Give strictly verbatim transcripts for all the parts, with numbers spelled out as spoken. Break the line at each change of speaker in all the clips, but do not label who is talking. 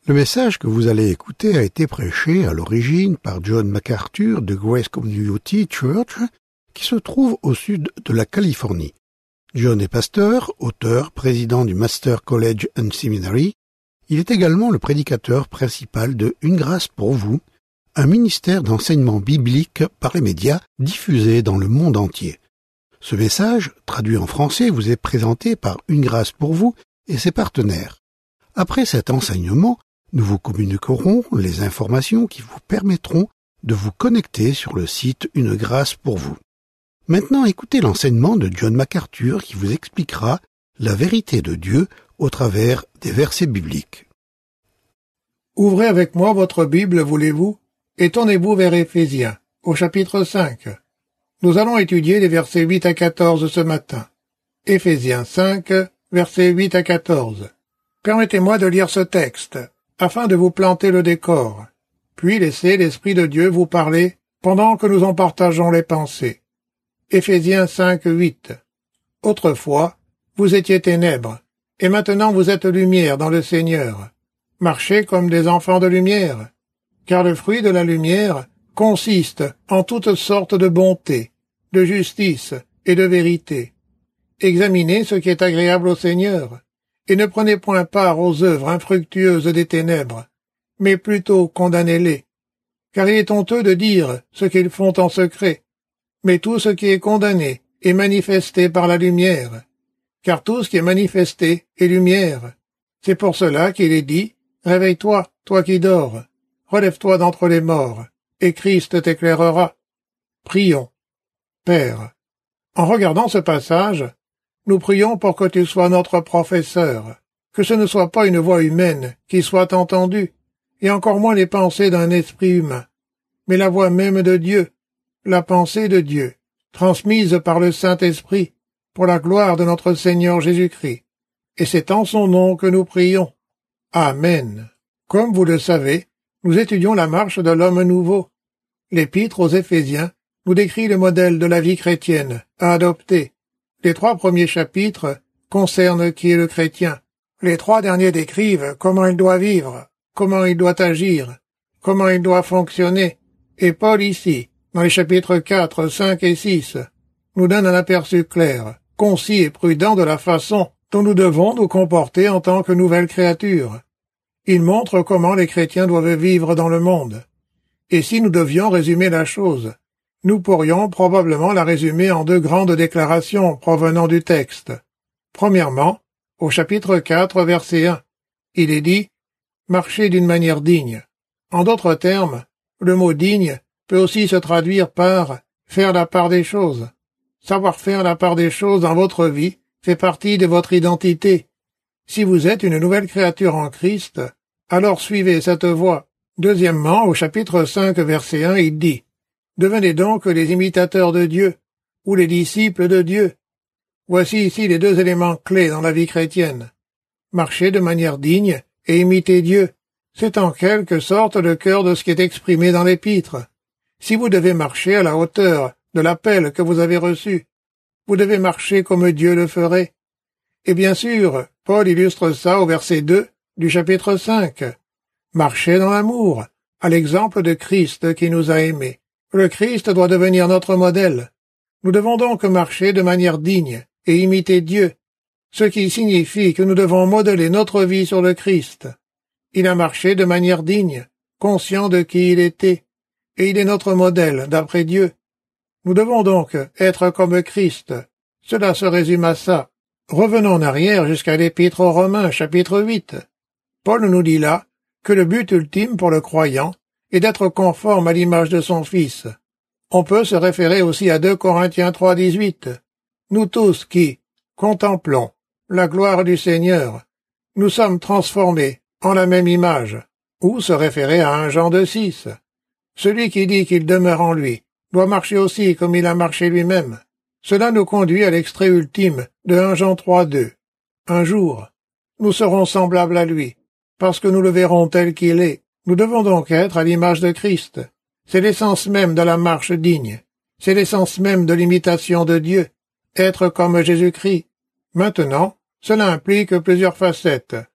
Le message que vous allez écouter a été prêché à l'origine par John MacArthur de Grace Community Church, qui se trouve au sud de la Californie. John est pasteur, auteur, président du Master College and Seminary. Il est également le prédicateur principal de Une grâce pour vous, un ministère d'enseignement biblique par les médias diffusé dans le monde entier. Ce message, traduit en français, vous est présenté par Une grâce pour vous et ses partenaires. Après cet enseignement, nous vous communiquerons les informations qui vous permettront de vous connecter sur le site Une grâce pour vous. Maintenant, écoutez l'enseignement de John MacArthur qui vous expliquera la vérité de Dieu au travers des versets bibliques.
Ouvrez avec moi votre Bible, voulez-vous, et tournez-vous vers Éphésiens, au chapitre cinq. Nous allons étudier les versets huit à quatorze ce matin. Éphésiens cinq, versets huit à quatorze. Permettez-moi de lire ce texte, afin de vous planter le décor, puis laissez l'Esprit de Dieu vous parler pendant que nous en partageons les pensées. Éphésiens cinq, huit. Autrefois, vous étiez ténèbres, et maintenant vous êtes lumière dans le Seigneur. Marchez comme des enfants de lumière, car le fruit de la lumière consiste en toutes sortes de bonté, de justice et de vérité. Examinez ce qui est agréable au Seigneur, et ne prenez point part aux œuvres infructueuses des ténèbres, mais plutôt condamnez-les. Car il est honteux de dire ce qu'ils font en secret, mais tout ce qui est condamné est manifesté par la lumière, car tout ce qui est manifesté est lumière. C'est pour cela qu'il est dit, « Réveille-toi, toi qui dors, relève-toi d'entre les morts, et Christ t'éclairera. » Prions. Père, en regardant ce passage, nous prions pour que tu sois notre professeur, que ce ne soit pas une voix humaine qui soit entendue, et encore moins les pensées d'un esprit humain, mais la voix même de Dieu, la pensée de Dieu, transmise par le Saint-Esprit, pour la gloire de notre Seigneur Jésus-Christ. Et c'est en son nom que nous prions. Amen. Comme vous le savez, nous étudions la marche de l'homme nouveau. L'Épître aux Éphésiens nous décrit le modèle de la vie chrétienne à adopter. Les trois premiers chapitres concernent qui est le chrétien. Les trois derniers décrivent comment il doit vivre, comment il doit agir, comment il doit fonctionner. Et Paul ici, dans les chapitres quatre, cinq et six, nous donne un aperçu clair, concis et prudent de la façon dont nous devons nous comporter en tant que nouvelles créatures. Il montre comment les chrétiens doivent vivre dans le monde. Et si nous devions résumer la chose, nous pourrions probablement la résumer en deux grandes déclarations provenant du texte. Premièrement, au chapitre quatre, verset un, il est dit « Marchez d'une manière digne ». En d'autres termes, le mot « digne » peut aussi se traduire par « faire la part des choses ». Savoir faire la part des choses dans votre vie fait partie de votre identité. Si vous êtes une nouvelle créature en Christ, alors suivez cette voie. Deuxièmement, au chapitre cinq, verset un, il dit « Devenez donc les imitateurs de Dieu, ou les disciples de Dieu ». Voici ici les deux éléments clés dans la vie chrétienne. Marcher de manière digne et imiter Dieu. C'est en quelque sorte le cœur de ce qui est exprimé dans l'Épître. Si vous devez marcher à la hauteur de l'appel que vous avez reçu, vous devez marcher comme Dieu le ferait. Et bien sûr, Paul illustre ça au verset deux du chapitre cinq. Marchez dans l'amour, à l'exemple de Christ qui nous a aimés. Le Christ doit devenir notre modèle. Nous devons donc marcher de manière digne et imiter Dieu, ce qui signifie que nous devons modeler notre vie sur le Christ. Il a marché de manière digne, conscient de qui il était, et il est notre modèle d'après Dieu. Nous devons donc être comme Christ. Cela se résume à ça. Revenons en arrière jusqu'à l'Épître aux Romains, chapitre huit. Paul nous dit là que le but ultime pour le croyant est d'être conforme à l'image de son Fils. On peut se référer aussi à deux Corinthiens trois, dix-huit. Nous tous qui contemplons la gloire du Seigneur, nous sommes transformés en la même image. Ou se référer à un Jean deux, six. Celui qui dit qu'il demeure en lui doit marcher aussi comme il a marché lui-même. Cela nous conduit à l'extrait ultime de un Jean trois, deux. Un jour, nous serons semblables à lui, parce que nous le verrons tel qu'il est. Nous devons donc être à l'image de Christ. C'est l'essence même de la marche digne. C'est l'essence même de l'imitation de Dieu. Être comme Jésus-Christ. Maintenant, cela implique plusieurs facettes.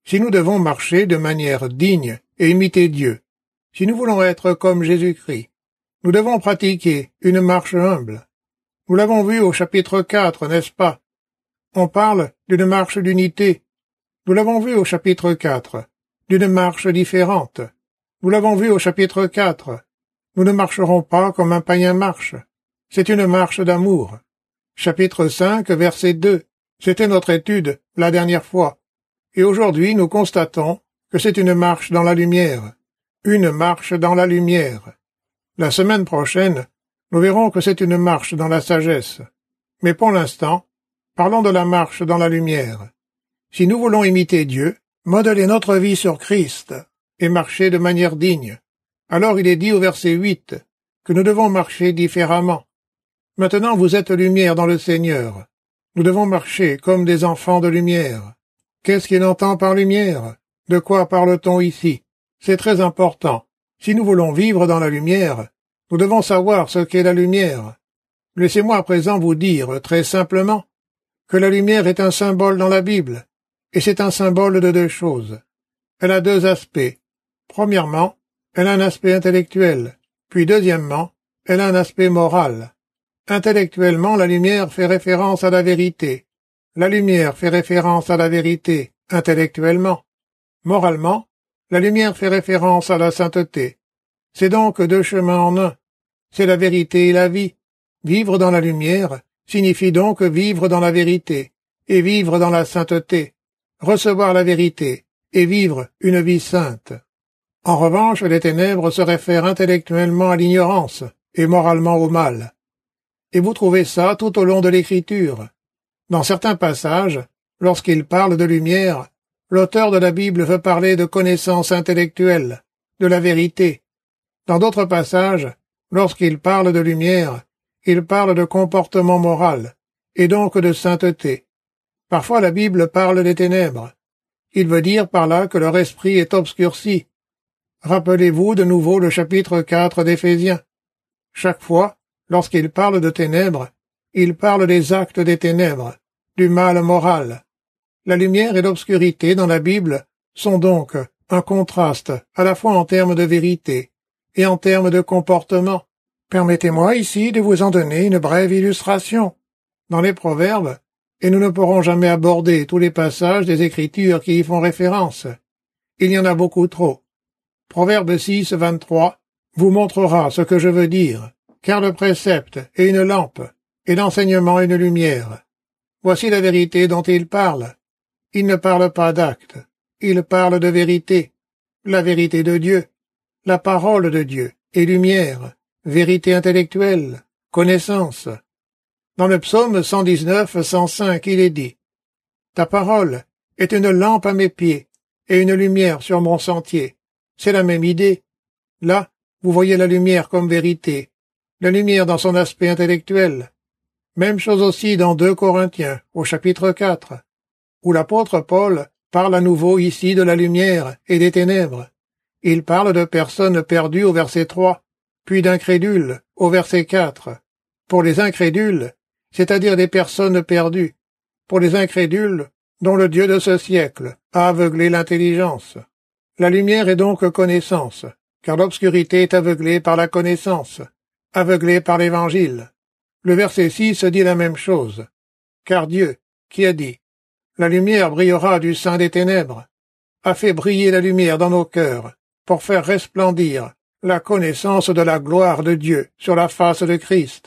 Si nous devons marcher de manière digne et imiter Dieu, si nous voulons être comme Jésus-Christ, nous devons pratiquer une marche humble. Nous l'avons vu au chapitre quatre, n'est-ce pas? On parle d'une marche d'unité. Nous l'avons vu au chapitre quatre, d'une marche différente. Nous l'avons vu au chapitre quatre. Nous ne marcherons pas comme un païen marche. C'est une marche d'amour. Chapitre cinq, verset deux. C'était notre étude la dernière fois. Et aujourd'hui, nous constatons que c'est une marche dans la lumière. Une marche dans la lumière. La semaine prochaine, nous verrons que c'est une marche dans la sagesse. Mais pour l'instant, parlons de la marche dans la lumière. Si nous voulons imiter Dieu, modeler notre vie sur Christ et marcher de manière digne, alors il est dit au verset huit que nous devons marcher différemment. Maintenant vous êtes lumière dans le Seigneur. Nous devons marcher comme des enfants de lumière. Qu'est-ce qu'il entend par lumière? De quoi parle-t-on ici? C'est très important. Si nous voulons vivre dans la lumière, nous devons savoir ce qu'est la lumière. Laissez-moi à présent vous dire, très simplement, que la lumière est un symbole dans la Bible, et c'est un symbole de deux choses. Elle a deux aspects. Premièrement, elle a un aspect intellectuel, puis deuxièmement, elle a un aspect moral. Intellectuellement, la lumière fait référence à la vérité. La lumière fait référence à la vérité, intellectuellement. Moralement, la lumière fait référence à la sainteté. C'est donc deux chemins en un. C'est la vérité et la vie. Vivre dans la lumière signifie donc vivre dans la vérité, et vivre dans la sainteté, recevoir la vérité, et vivre une vie sainte. En revanche, les ténèbres se réfèrent intellectuellement à l'ignorance, et moralement au mal. Et vous trouvez ça tout au long de l'Écriture. Dans certains passages, lorsqu'il parle de lumière, l'auteur de la Bible veut parler de connaissance intellectuelle, de la vérité. Dans d'autres passages, lorsqu'il parle de lumière, il parle de comportement moral, et donc de sainteté. Parfois la Bible parle des ténèbres. Il veut dire par là que leur esprit est obscurci. Rappelez-vous de nouveau le chapitre quatre d'Éphésiens. Chaque fois, lorsqu'il parle de ténèbres, il parle des actes des ténèbres, du mal moral. La lumière et l'obscurité dans la Bible sont donc un contraste à la fois en termes de vérité et en termes de comportement. Permettez-moi ici de vous en donner une brève illustration. Dans les Proverbes, et nous ne pourrons jamais aborder tous les passages des Écritures qui y font référence. Il y en a beaucoup trop. Proverbe six, vingt-trois vous montrera ce que je veux dire, car le précepte est une lampe, et l'enseignement une lumière. Voici la vérité dont il parle. Il ne parle pas d'actes, il parle de vérité, la vérité de Dieu, la parole de Dieu est lumière, vérité intellectuelle, connaissance. Dans le psaume cent dix-neuf, cent cinq, il est dit « Ta parole est une lampe à mes pieds et une lumière sur mon sentier. » C'est la même idée. Là, vous voyez la lumière comme vérité, la lumière dans son aspect intellectuel. Même chose aussi dans deux Corinthiens, au chapitre quatre, où l'apôtre Paul parle à nouveau ici de la lumière et des ténèbres. Il parle de personnes perdues au verset trois, puis d'incrédules au verset quatre. Pour les incrédules, c'est-à-dire des personnes perdues. Pour les incrédules, dont le Dieu de ce siècle a aveuglé l'intelligence. La lumière est donc connaissance, car l'obscurité est aveuglée par la connaissance, aveuglée par l'Évangile. Le verset six dit la même chose. Car Dieu, qui a dit « La lumière brillera du sein des ténèbres », a fait briller la lumière dans nos cœurs, pour faire resplendir la connaissance de la gloire de Dieu sur la face de Christ.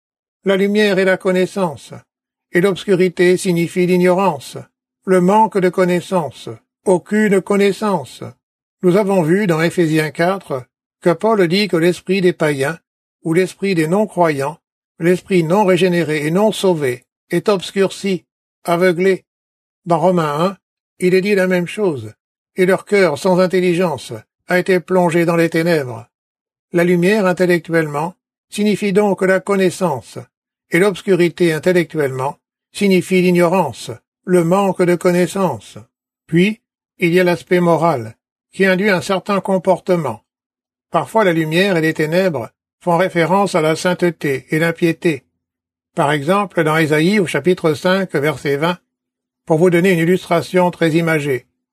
La lumière est la connaissance, et l'obscurité signifie l'ignorance, le manque de connaissance, aucune connaissance. Nous avons vu dans Éphésiens quatre que Paul dit que l'esprit des païens, ou l'esprit des non-croyants, l'esprit non régénéré et non sauvé, est obscurci, aveuglé. Dans Romains un, il est dit la même chose, et leur cœur sans intelligence a été plongé dans les ténèbres. La lumière intellectuellement signifie donc la connaissance, et l'obscurité intellectuellement signifie l'ignorance, le manque de connaissance. Puis, il y a l'aspect moral, qui induit un certain comportement. Parfois la lumière et les ténèbres font référence à la sainteté et l'impiété. Par exemple, dans Ésaïe au chapitre cinq, verset vingt, pour vous donner une illustration très imagée.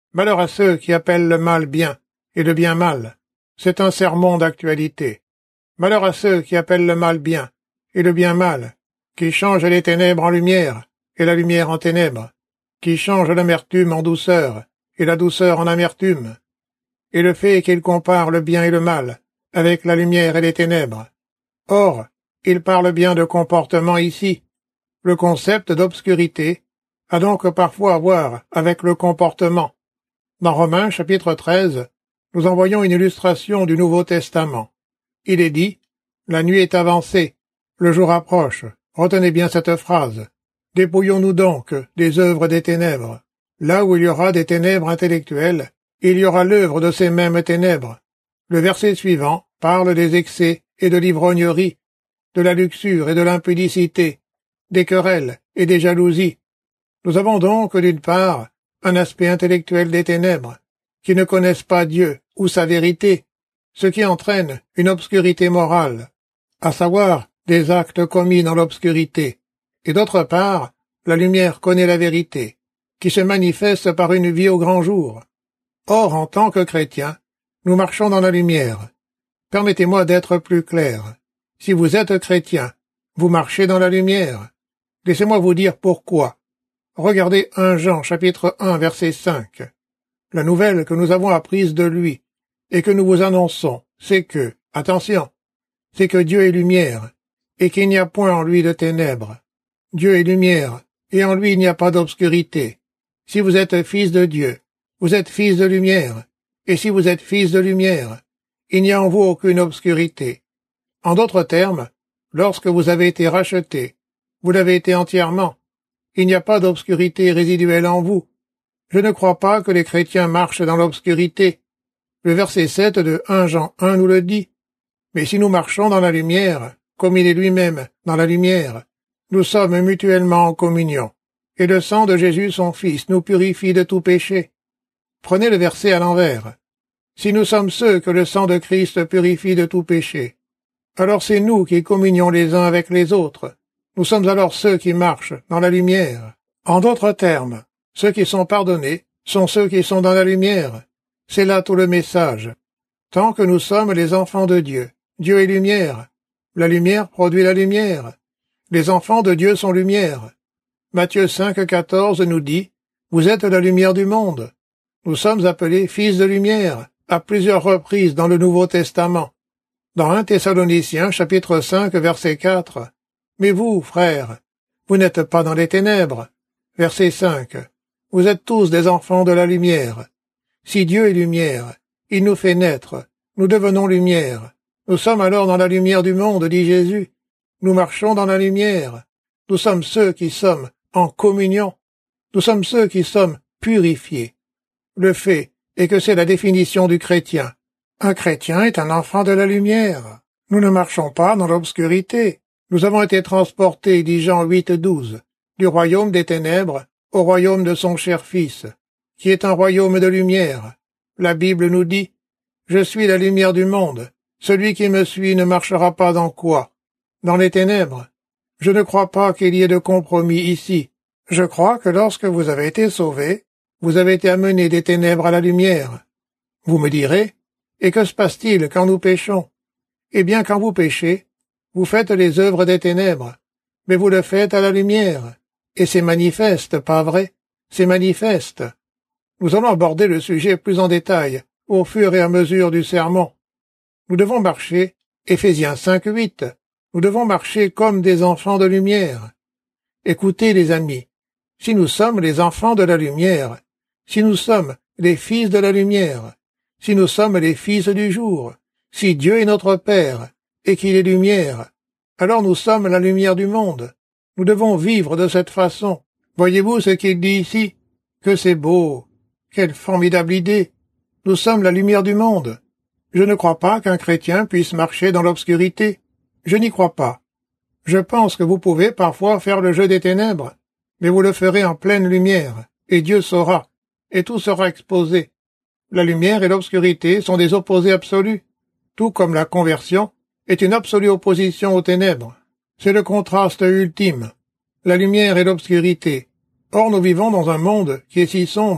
Malheur à ceux qui appellent le mal bien et le bien mal. C'est un sermon d'actualité. Malheur à ceux qui appellent le mal bien et le bien mal, qui changent les ténèbres en lumière et la lumière en ténèbres, qui changent l'amertume en douceur et la douceur en amertume, et le fait qu'ils comparent le bien et le mal avec la lumière et les ténèbres. Or, il parle bien de comportement ici. Le concept d'obscurité a donc parfois à voir avec le comportement. Dans Romains chapitre treize, nous en voyons une illustration du Nouveau Testament. Il est dit « La nuit est avancée, le jour approche ». Retenez bien cette phrase. Dépouillons-nous donc des œuvres des ténèbres. Là où il y aura des ténèbres intellectuelles, il y aura l'œuvre de ces mêmes ténèbres. Le verset suivant parle des excès et de l'ivrognerie, de la luxure et de l'impudicité, des querelles et des jalousies. Nous avons donc, d'une part, un aspect intellectuel des ténèbres, qui ne connaissent pas Dieu ou sa vérité, ce qui entraîne une obscurité morale, à savoir des actes commis dans l'obscurité, et d'autre part, la lumière connaît la vérité, qui se manifeste par une vie au grand jour. Or, en tant que chrétiens, nous marchons dans la lumière. Permettez-moi d'être plus clair. Si vous êtes chrétien, vous marchez dans la lumière. Laissez-moi vous dire pourquoi. Regardez premier Jean chapitre un verset cinq. La nouvelle que nous avons apprise de lui, et que nous vous annonçons, c'est que, attention, c'est que Dieu est lumière, et qu'il n'y a point en lui de ténèbres. Dieu est lumière, et en lui il n'y a pas d'obscurité. Si vous êtes fils de Dieu, vous êtes fils de lumière, et si vous êtes fils de lumière, il n'y a en vous aucune obscurité. En d'autres termes, lorsque vous avez été racheté, vous l'avez été entièrement. Il n'y a pas d'obscurité résiduelle en vous. Je ne crois pas que les chrétiens marchent dans l'obscurité. Le verset sept de premier Jean un nous le dit. Mais si nous marchons dans la lumière, comme il est lui-même dans la lumière, nous sommes mutuellement en communion, et le sang de Jésus son Fils nous purifie de tout péché. Prenez le verset à l'envers. Si nous sommes ceux que le sang de Christ purifie de tout péché, alors c'est nous qui communions les uns avec les autres. Nous sommes alors ceux qui marchent dans la lumière. En d'autres termes, ceux qui sont pardonnés sont ceux qui sont dans la lumière. C'est là tout le message. Tant que nous sommes les enfants de Dieu, Dieu est lumière. La lumière produit la lumière. Les enfants de Dieu sont lumière. Matthieu cinq quatorze nous dit « Vous êtes la lumière du monde ». Nous sommes appelés fils de lumière à plusieurs reprises dans le Nouveau Testament. Dans premier Thessaloniciens chapitre cinq verset quatre, « Mais vous, frères, vous n'êtes pas dans les ténèbres ». Verset cinq, « Vous êtes tous des enfants de la lumière ». Si Dieu est lumière, il nous fait naître, nous devenons lumière. Nous sommes alors dans la lumière du monde, dit Jésus. Nous marchons dans la lumière. Nous sommes ceux qui sommes en communion. Nous sommes ceux qui sommes purifiés. Le fait est que c'est la définition du chrétien. Un chrétien est un enfant de la lumière. Nous ne marchons pas dans l'obscurité. Nous avons été transportés, dit Jean huit douze, du royaume des ténèbres au royaume de son cher Fils, qui est un royaume de lumière. La Bible nous dit « Je suis la lumière du monde. Celui qui me suit ne marchera pas dans quoi? Dans les ténèbres. » Je ne crois pas qu'il y ait de compromis ici. Je crois que lorsque vous avez été sauvés, vous avez été amenés des ténèbres à la lumière. Vous me direz, et que se passe-t-il quand nous péchons? Eh bien, quand vous péchez, vous faites les œuvres des ténèbres, mais vous le faites à la lumière. Et c'est manifeste, pas vrai? C'est manifeste. Nous allons aborder le sujet plus en détail, au fur et à mesure du sermon. Nous devons marcher, Éphésiens cinq huit, nous devons marcher comme des enfants de lumière. Écoutez, les amis, si nous sommes les enfants de la lumière, si nous sommes les fils de la lumière, si nous sommes les fils du jour, si Dieu est notre Père, et qu'il est lumière, alors nous sommes la lumière du monde. Nous devons vivre de cette façon. Voyez-vous ce qu'il dit ici? Que c'est beau! Quelle formidable idée! Nous sommes la lumière du monde. Je ne crois pas qu'un chrétien puisse marcher dans l'obscurité. Je n'y crois pas. Je pense que vous pouvez parfois faire le jeu des ténèbres, mais vous le ferez en pleine lumière, et Dieu saura, et tout sera exposé. La lumière et l'obscurité sont des opposés absolus, tout comme la conversion est une absolue opposition aux ténèbres. C'est le contraste ultime, la lumière et l'obscurité. Or nous vivons dans un monde qui est si sombre,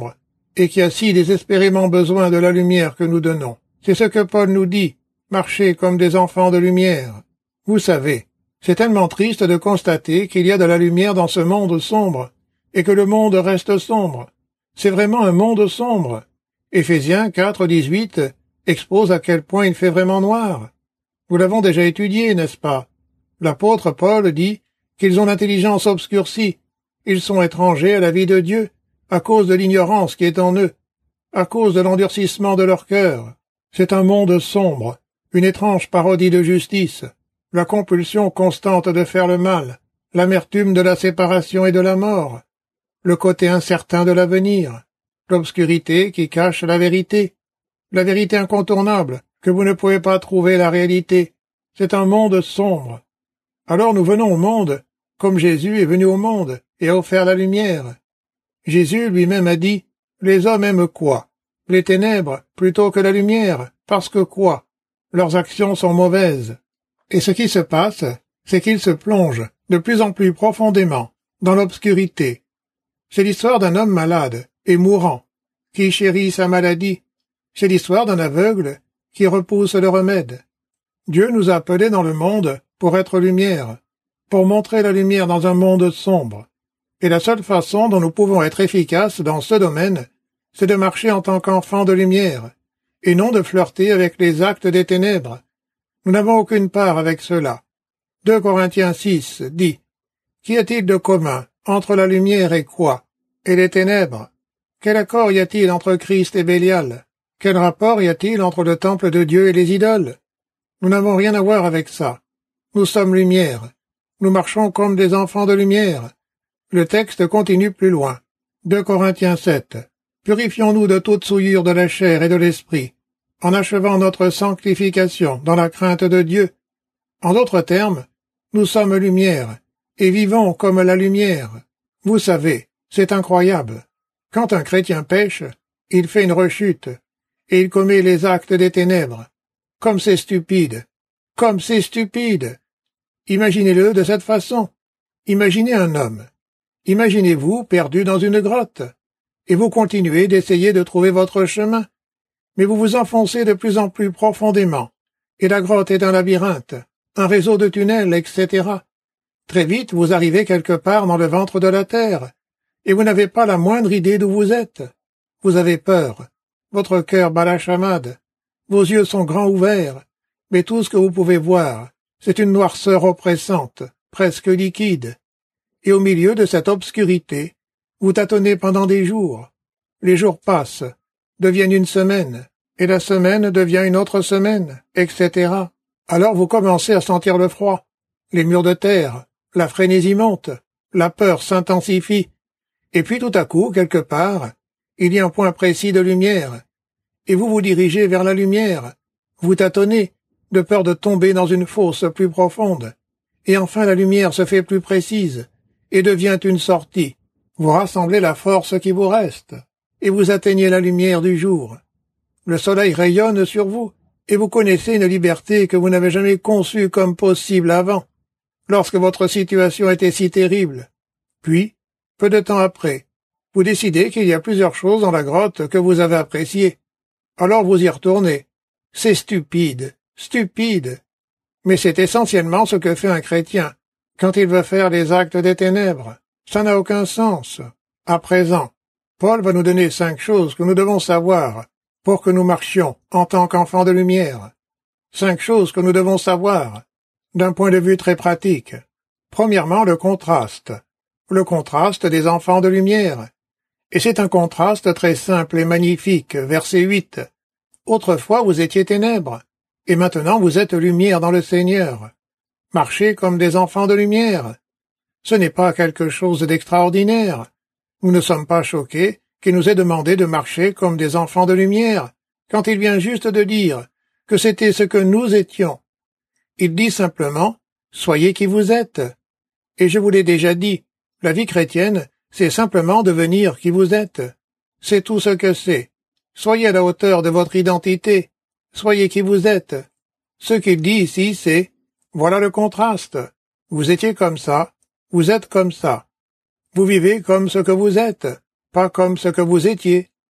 et qui a si désespérément besoin de la lumière que nous donnons. C'est ce que Paul nous dit, marchez comme des enfants de lumière. Vous savez, c'est tellement triste de constater qu'il y a de la lumière dans ce monde sombre, et que le monde reste sombre. C'est vraiment un monde sombre. Éphésiens quatre, dix-huit expose à quel point il fait vraiment noir. Nous l'avons déjà étudié, n'est-ce pas? L'apôtre Paul dit qu'ils ont l'intelligence obscurcie. Ils sont étrangers à la vie de Dieu, à cause de l'ignorance qui est en eux, à cause de l'endurcissement de leur cœur. C'est un monde sombre, une étrange parodie de justice, la compulsion constante de faire le mal, l'amertume de la séparation et de la mort, le côté incertain de l'avenir, l'obscurité qui cache la vérité, la vérité incontournable, que vous ne pouvez pas trouver la réalité. C'est un monde sombre. Alors nous venons au monde, comme Jésus est venu au monde et a offert la lumière. Jésus lui-même a dit, « Les hommes aiment quoi? Les ténèbres plutôt que la lumière, parce que quoi? Leurs actions sont mauvaises. » Et ce qui se passe, c'est qu'ils se plongent de plus en plus profondément dans l'obscurité. C'est l'histoire d'un homme malade et mourant, qui chérit sa maladie. C'est l'histoire d'un aveugle qui repousse le remède. Dieu nous a appelés dans le monde pour être lumière, pour montrer la lumière dans un monde sombre. Et la seule façon dont nous pouvons être efficaces dans ce domaine, c'est de marcher en tant qu'enfants de lumière, et non de flirter avec les actes des ténèbres. Nous n'avons aucune part avec cela. deux Corinthiens six dit, « Qu'y a-t-il de commun entre la lumière et quoi? Et les ténèbres? Quel accord y a-t-il entre Christ et Bélial? Quel rapport y a-t-il entre le temple de Dieu et les idoles? Nous n'avons rien à voir avec ça. Nous sommes lumière. Nous marchons comme des enfants de lumière. » Le texte continue plus loin. deux Corinthiens sept. « Purifions-nous de toute souillure de la chair et de l'esprit, en achevant notre sanctification dans la crainte de Dieu. » En d'autres termes, nous sommes lumière, et vivons comme la lumière. Vous savez, c'est incroyable. Quand un chrétien pêche, il fait une rechute, et il commet les actes des ténèbres. Comme c'est stupide! Comme c'est stupide! Imaginez-le de cette façon. Imaginez un homme. Imaginez-vous perdu dans une grotte, et vous continuez d'essayer de trouver votre chemin, mais vous vous enfoncez de plus en plus profondément, et la grotte est un labyrinthe, un réseau de tunnels, et cetera. Très vite, vous arrivez quelque part dans le ventre de la terre, et vous n'avez pas la moindre idée d'où vous êtes. Vous avez peur, votre cœur bat la chamade, vos yeux sont grands ouverts, mais tout ce que vous pouvez voir, c'est une noirceur oppressante, presque liquide. Et au milieu de cette obscurité, vous tâtonnez pendant des jours. Les jours passent, deviennent une semaine, et la semaine devient une autre semaine, et cetera. Alors vous commencez à sentir le froid, les murs de terre, la frénésie monte, la peur s'intensifie, et puis tout à coup, quelque part, il y a un point précis de lumière, et vous vous dirigez vers la lumière, vous tâtonnez, de peur de tomber dans une fosse plus profonde, et enfin la lumière se fait plus précise, et devient une sortie. Vous rassemblez la force qui vous reste, et vous atteignez la lumière du jour. Le soleil rayonne sur vous, et vous connaissez une liberté que vous n'avez jamais conçue comme possible avant, lorsque votre situation était si terrible. Puis, peu de temps après, vous décidez qu'il y a plusieurs choses dans la grotte que vous avez appréciées. Alors vous y retournez. C'est stupide, stupide. Mais c'est essentiellement ce que fait un chrétien quand il veut faire les actes des ténèbres. Ça n'a aucun sens. À présent, Paul va nous donner cinq choses que nous devons savoir pour que nous marchions en tant qu'enfants de lumière. Cinq choses que nous devons savoir d'un point de vue très pratique. Premièrement, le contraste. Le contraste des enfants de lumière. Et c'est un contraste très simple et magnifique. Verset huit. Autrefois vous étiez ténèbres, et maintenant vous êtes lumière dans le Seigneur. Marchez comme des enfants de lumière. Ce n'est pas quelque chose d'extraordinaire. Nous ne sommes pas choqués qu'il nous ait demandé de marcher comme des enfants de lumière, quand il vient juste de dire que c'était ce que nous étions. Il dit simplement « Soyez qui vous êtes ». Et je vous l'ai déjà dit, la vie chrétienne, c'est simplement devenir qui vous êtes. C'est tout ce que c'est. Soyez à la hauteur de votre identité. Soyez qui vous êtes. Ce qu'il dit ici, c'est « Voilà le contraste. Vous étiez comme ça, vous êtes comme ça. Vous vivez comme ce que vous êtes, pas comme ce que vous étiez.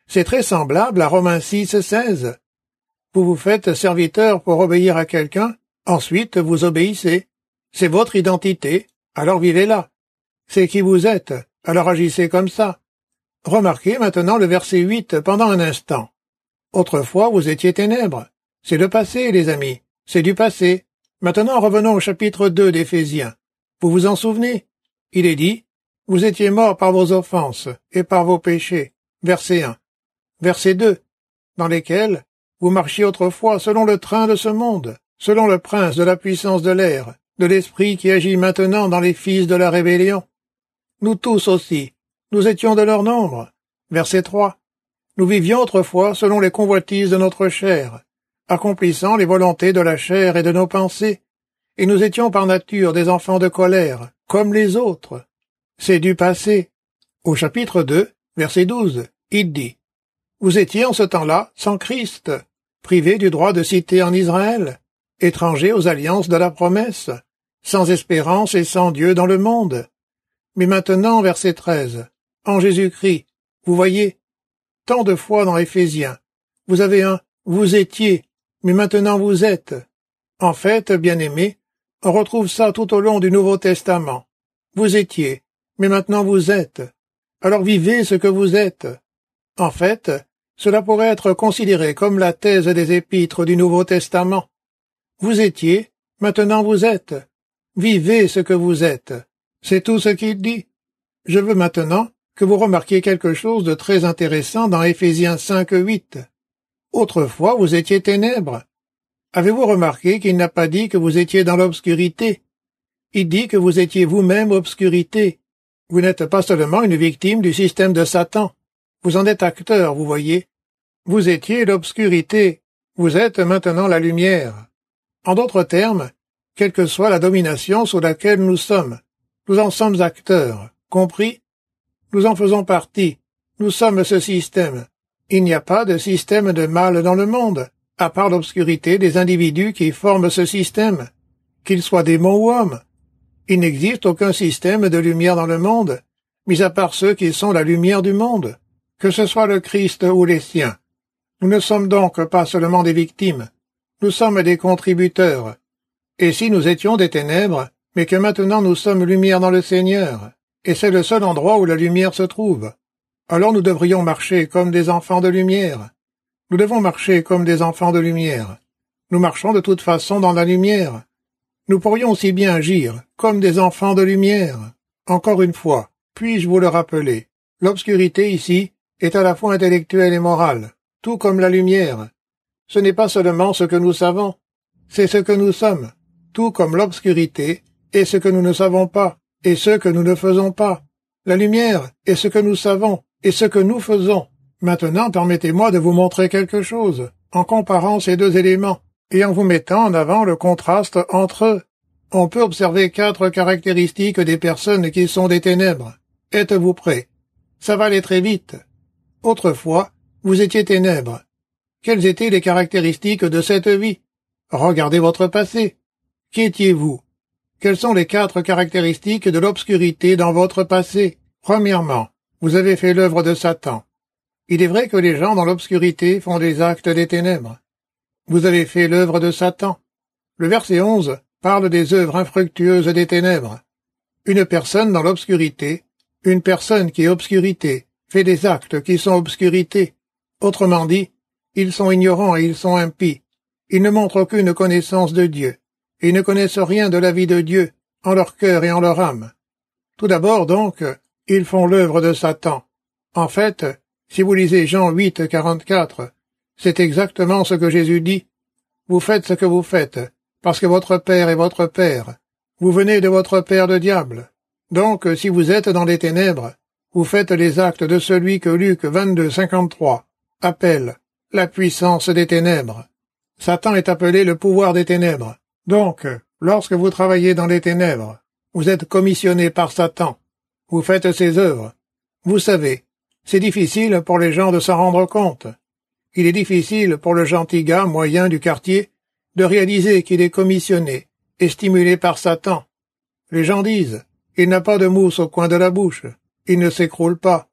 C'est très semblable à Romains six, seize. Vous vous faites serviteur pour obéir à quelqu'un, ensuite vous obéissez. C'est votre identité, alors vivez-la. C'est qui vous êtes, alors agissez comme ça. Remarquez maintenant le verset huit pendant un instant. Autrefois vous étiez ténèbres. C'est le passé, les amis, c'est du passé. Maintenant revenons au chapitre deux d'Éphésiens. Vous vous en souvenez? Il est dit, « Vous étiez morts par vos offenses et par vos péchés. » Verset un. Verset deux, dans lesquels vous marchiez autrefois selon le train de ce monde, selon le prince de la puissance de l'air, de l'esprit qui agit maintenant dans les fils de la rébellion. Nous tous aussi, nous étions de leur nombre. Verset trois. Nous vivions autrefois selon les convoitises de notre chair, accomplissant les volontés de la chair et de nos pensées, et nous étions par nature des enfants de colère, comme les autres. C'est du passé. Au chapitre deux, verset douze, il dit, « Vous étiez en ce temps-là sans Christ, privés du droit de cité en Israël, étrangers aux alliances de la promesse, sans espérance et sans Dieu dans le monde. Mais maintenant, verset treize, en Jésus-Christ, vous voyez, tant de fois dans Éphésiens, vous avez un « vous étiez », mais maintenant vous êtes. En fait, bien-aimés, on retrouve ça tout au long du Nouveau Testament. Vous étiez, mais maintenant vous êtes. Alors vivez ce que vous êtes. En fait, cela pourrait être considéré comme la thèse des épîtres du Nouveau Testament. Vous étiez, maintenant vous êtes. Vivez ce que vous êtes. C'est tout ce qu'il dit. Je veux maintenant que vous remarquiez quelque chose de très intéressant dans Éphésiens cinq, huit. Autrefois vous étiez ténèbres. Avez-vous remarqué qu'il n'a pas dit que vous étiez dans l'obscurité? Il dit que vous étiez vous-même obscurité. Vous n'êtes pas seulement une victime du système de Satan. Vous en êtes acteur, vous voyez. Vous étiez l'obscurité. Vous êtes maintenant la lumière. En d'autres termes, quelle que soit la domination sous laquelle nous sommes, nous en sommes acteurs. Compris? Nous en faisons partie. Nous sommes ce système. Il n'y a pas de système de mal dans le monde, à part l'obscurité des individus qui forment ce système, qu'ils soient démons ou hommes. Il n'existe aucun système de lumière dans le monde, mis à part ceux qui sont la lumière du monde, que ce soit le Christ ou les siens. Nous ne sommes donc pas seulement des victimes, nous sommes des contributeurs. Et si nous étions des ténèbres, mais que maintenant nous sommes lumière dans le Seigneur, et c'est le seul endroit où la lumière se trouve, alors nous devrions marcher comme des enfants de lumière. Nous devons marcher comme des enfants de lumière. Nous marchons de toute façon dans la lumière. Nous pourrions aussi bien agir comme des enfants de lumière. Encore une fois, puis-je vous le rappeler, l'obscurité ici est à la fois intellectuelle et morale, tout comme la lumière. Ce n'est pas seulement ce que nous savons, c'est ce que nous sommes, tout comme l'obscurité est ce que nous ne savons pas et ce que nous ne faisons pas. La lumière est ce que nous savons et ce que nous faisons. Maintenant, permettez-moi de vous montrer quelque chose, en comparant ces deux éléments, et en vous mettant en avant le contraste entre eux. On peut observer quatre caractéristiques des personnes qui sont des ténèbres. Êtes-vous prêts? Ça va aller très vite. Autrefois, vous étiez ténèbres. Quelles étaient les caractéristiques de cette vie? Regardez votre passé. Qui étiez-vous? Quelles sont les quatre caractéristiques de l'obscurité dans votre passé? Premièrement, vous avez fait l'œuvre de Satan. Il est vrai que les gens dans l'obscurité font des actes des ténèbres. Vous avez fait l'œuvre de Satan. Le verset onze parle des œuvres infructueuses des ténèbres. Une personne dans l'obscurité, une personne qui est obscurité, fait des actes qui sont obscurité. Autrement dit, ils sont ignorants et ils sont impies. Ils ne montrent aucune connaissance de Dieu. Ils ne connaissent rien de la vie de Dieu, en leur cœur et en leur âme. Tout d'abord, donc, ils font l'œuvre de Satan. En fait, si vous lisez Jean huit, quarante-quatre, c'est exactement ce que Jésus dit. Vous faites ce que vous faites, parce que votre père est votre père. Vous venez de votre père le diable. Donc, si vous êtes dans les ténèbres, vous faites les actes de celui que Luc vingt-deux, cinquante-trois appelle la puissance des ténèbres. Satan est appelé le pouvoir des ténèbres. Donc, lorsque vous travaillez dans les ténèbres, vous êtes commissionné par Satan. Vous faites ses œuvres. Vous savez, c'est difficile pour les gens de s'en rendre compte. Il est difficile pour le gentil gars moyen du quartier de réaliser qu'il est commissionné et stimulé par Satan. Les gens disent, il n'a pas de mousse au coin de la bouche, il ne s'écroule pas.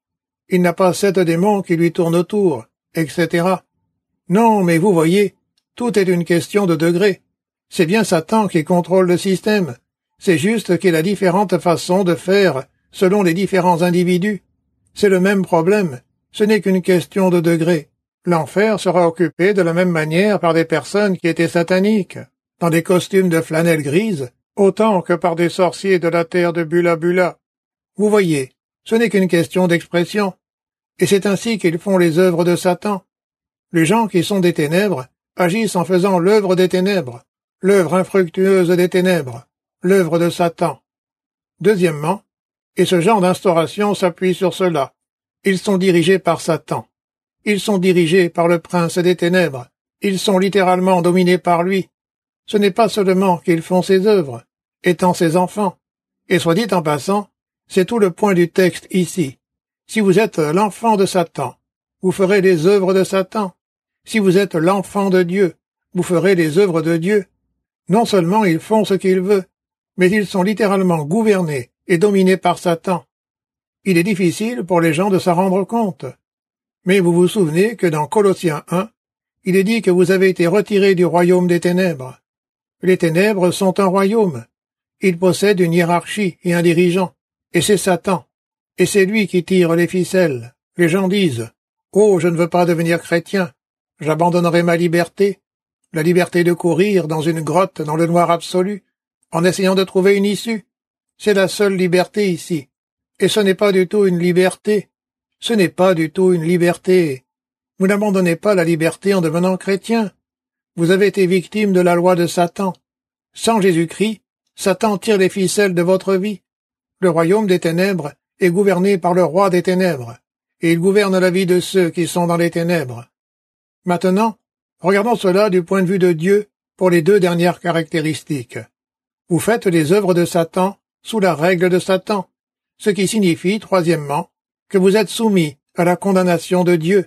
Il n'a pas sept démons qui lui tournent autour, et cetera. Non, mais vous voyez, tout est une question de degré. C'est bien Satan qui contrôle le système. C'est juste qu'il a différentes façons de faire selon les différents individus. C'est le même problème. Ce n'est qu'une question de degré. L'enfer sera occupé de la même manière par des personnes qui étaient sataniques, dans des costumes de flanelle grise, autant que par des sorciers de la terre de Bula Bula. Vous voyez, ce n'est qu'une question d'expression. Et c'est ainsi qu'ils font les œuvres de Satan. Les gens qui sont des ténèbres agissent en faisant l'œuvre des ténèbres, l'œuvre infructueuse des ténèbres, l'œuvre de Satan. Deuxièmement, et ce genre d'instauration s'appuie sur cela, ils sont dirigés par Satan. Ils sont dirigés par le prince des ténèbres. Ils sont littéralement dominés par lui. Ce n'est pas seulement qu'ils font ses œuvres, étant ses enfants. Et soit dit en passant, c'est tout le point du texte ici. Si vous êtes l'enfant de Satan, vous ferez les œuvres de Satan. Si vous êtes l'enfant de Dieu, vous ferez les œuvres de Dieu. Non seulement ils font ce qu'ils veulent, mais ils sont littéralement gouvernés et dominés par Satan. Il est difficile pour les gens de s'en rendre compte. Mais vous vous souvenez que dans Colossiens un, il est dit que vous avez été retirés du royaume des ténèbres. Les ténèbres sont un royaume. Ils possèdent une hiérarchie et un dirigeant. Et c'est Satan. Et c'est lui qui tire les ficelles. Les gens disent « Oh, je ne veux pas devenir chrétien. J'abandonnerai ma liberté. » La liberté de courir dans une grotte dans le noir absolu, en essayant de trouver une issue. C'est la seule liberté ici. Et ce n'est pas du tout une liberté. Ce n'est pas du tout une liberté. Vous n'abandonnez pas la liberté en devenant chrétien. Vous avez été victime de la loi de Satan. Sans Jésus-Christ, Satan tire les ficelles de votre vie. Le royaume des ténèbres est gouverné par le roi des ténèbres, et il gouverne la vie de ceux qui sont dans les ténèbres. Maintenant, regardons cela du point de vue de Dieu pour les deux dernières caractéristiques. Vous faites les œuvres de Satan sous la règle de Satan, ce qui signifie, troisièmement, que vous êtes soumis à la condamnation de Dieu.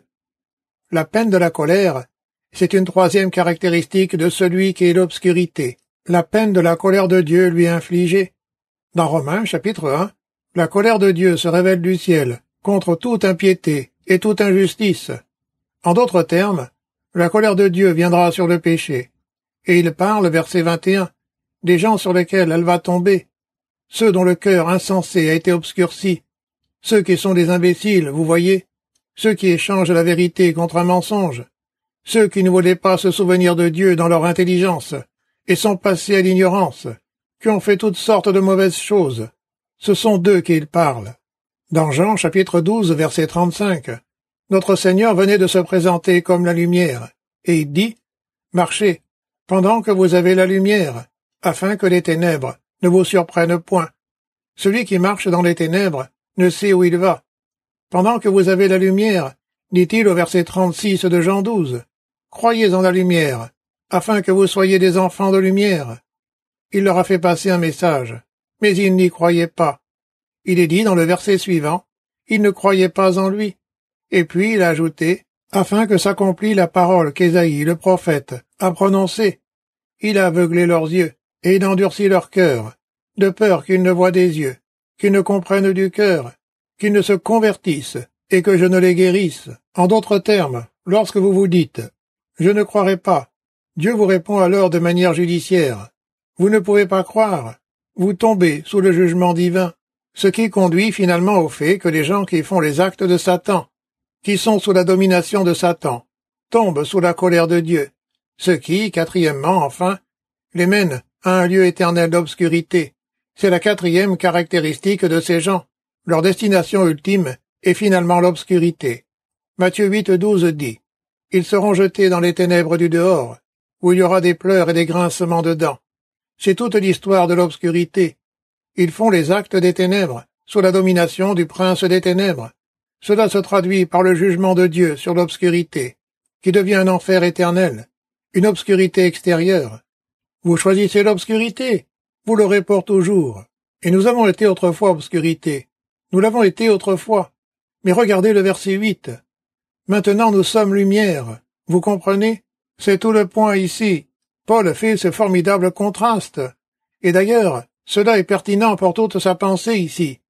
La peine de la colère, c'est une troisième caractéristique de celui qui est l'obscurité. La peine de la colère de Dieu lui est infligée. Dans Romains, chapitre un, la colère de Dieu se révèle du ciel contre toute impiété et toute injustice. En d'autres termes, la colère de Dieu viendra sur le péché. Et il parle, verset vingt et un, des gens sur lesquels elle va tomber, ceux dont le cœur insensé a été obscurci, ceux qui sont des imbéciles, vous voyez, ceux qui échangent la vérité contre un mensonge, ceux qui ne voulaient pas se souvenir de Dieu dans leur intelligence, et sont passés à l'ignorance, qui ont fait toutes sortes de mauvaises choses. Ce sont d'eux qu'il parle. Dans Jean chapitre douze, verset trente-cinq, notre Seigneur venait de se présenter comme la lumière, et il dit, « Marchez, pendant que vous avez la lumière, afin que les ténèbres ne vous surprennent point. Celui qui marche dans les ténèbres ne sait où il va. Pendant que vous avez la lumière, dit-il au verset trente-six de Jean douze, « Croyez en la lumière, afin que vous soyez des enfants de lumière. » Il leur a fait passer un message, mais ils n'y croyaient pas. Il est dit dans le verset suivant, « Ils ne croyaient pas en lui. » Et puis il a ajouté, « Afin que s'accomplit la parole qu'Ésaïe, le prophète, a prononcée. Il a aveuglé leurs yeux, et il endurcit leur cœur, de peur qu'ils ne voient des yeux, qu'ils ne comprennent du cœur, qu'ils ne se convertissent, et que je ne les guérisse. » En d'autres termes, lorsque vous vous dites « Je ne croirai pas », Dieu vous répond alors de manière judiciaire. Vous ne pouvez pas croire. Vous tombez sous le jugement divin, ce qui conduit finalement au fait que les gens qui font les actes de Satan, qui sont sous la domination de Satan, tombent sous la colère de Dieu, ce qui, quatrièmement, enfin, les mène à un lieu éternel d'obscurité. C'est la quatrième caractéristique de ces gens. Leur destination ultime est finalement l'obscurité. Matthieu huit, douze dit, « Ils seront jetés dans les ténèbres du dehors, où il y aura des pleurs et des grincements de dents. » C'est toute l'histoire de l'obscurité. Ils font les actes des ténèbres, sous la domination du prince des ténèbres. Cela se traduit par le jugement de Dieu sur l'obscurité, qui devient un enfer éternel, une obscurité extérieure. Vous choisissez l'obscurité, vous l'aurez pour toujours. Et nous avons été autrefois obscurité. Nous l'avons été autrefois. Mais regardez le verset huit. Maintenant nous sommes lumière. Vous comprenez? C'est tout le point ici. Paul fait ce formidable contraste. Et d'ailleurs, cela est pertinent pour toute sa pensée ici.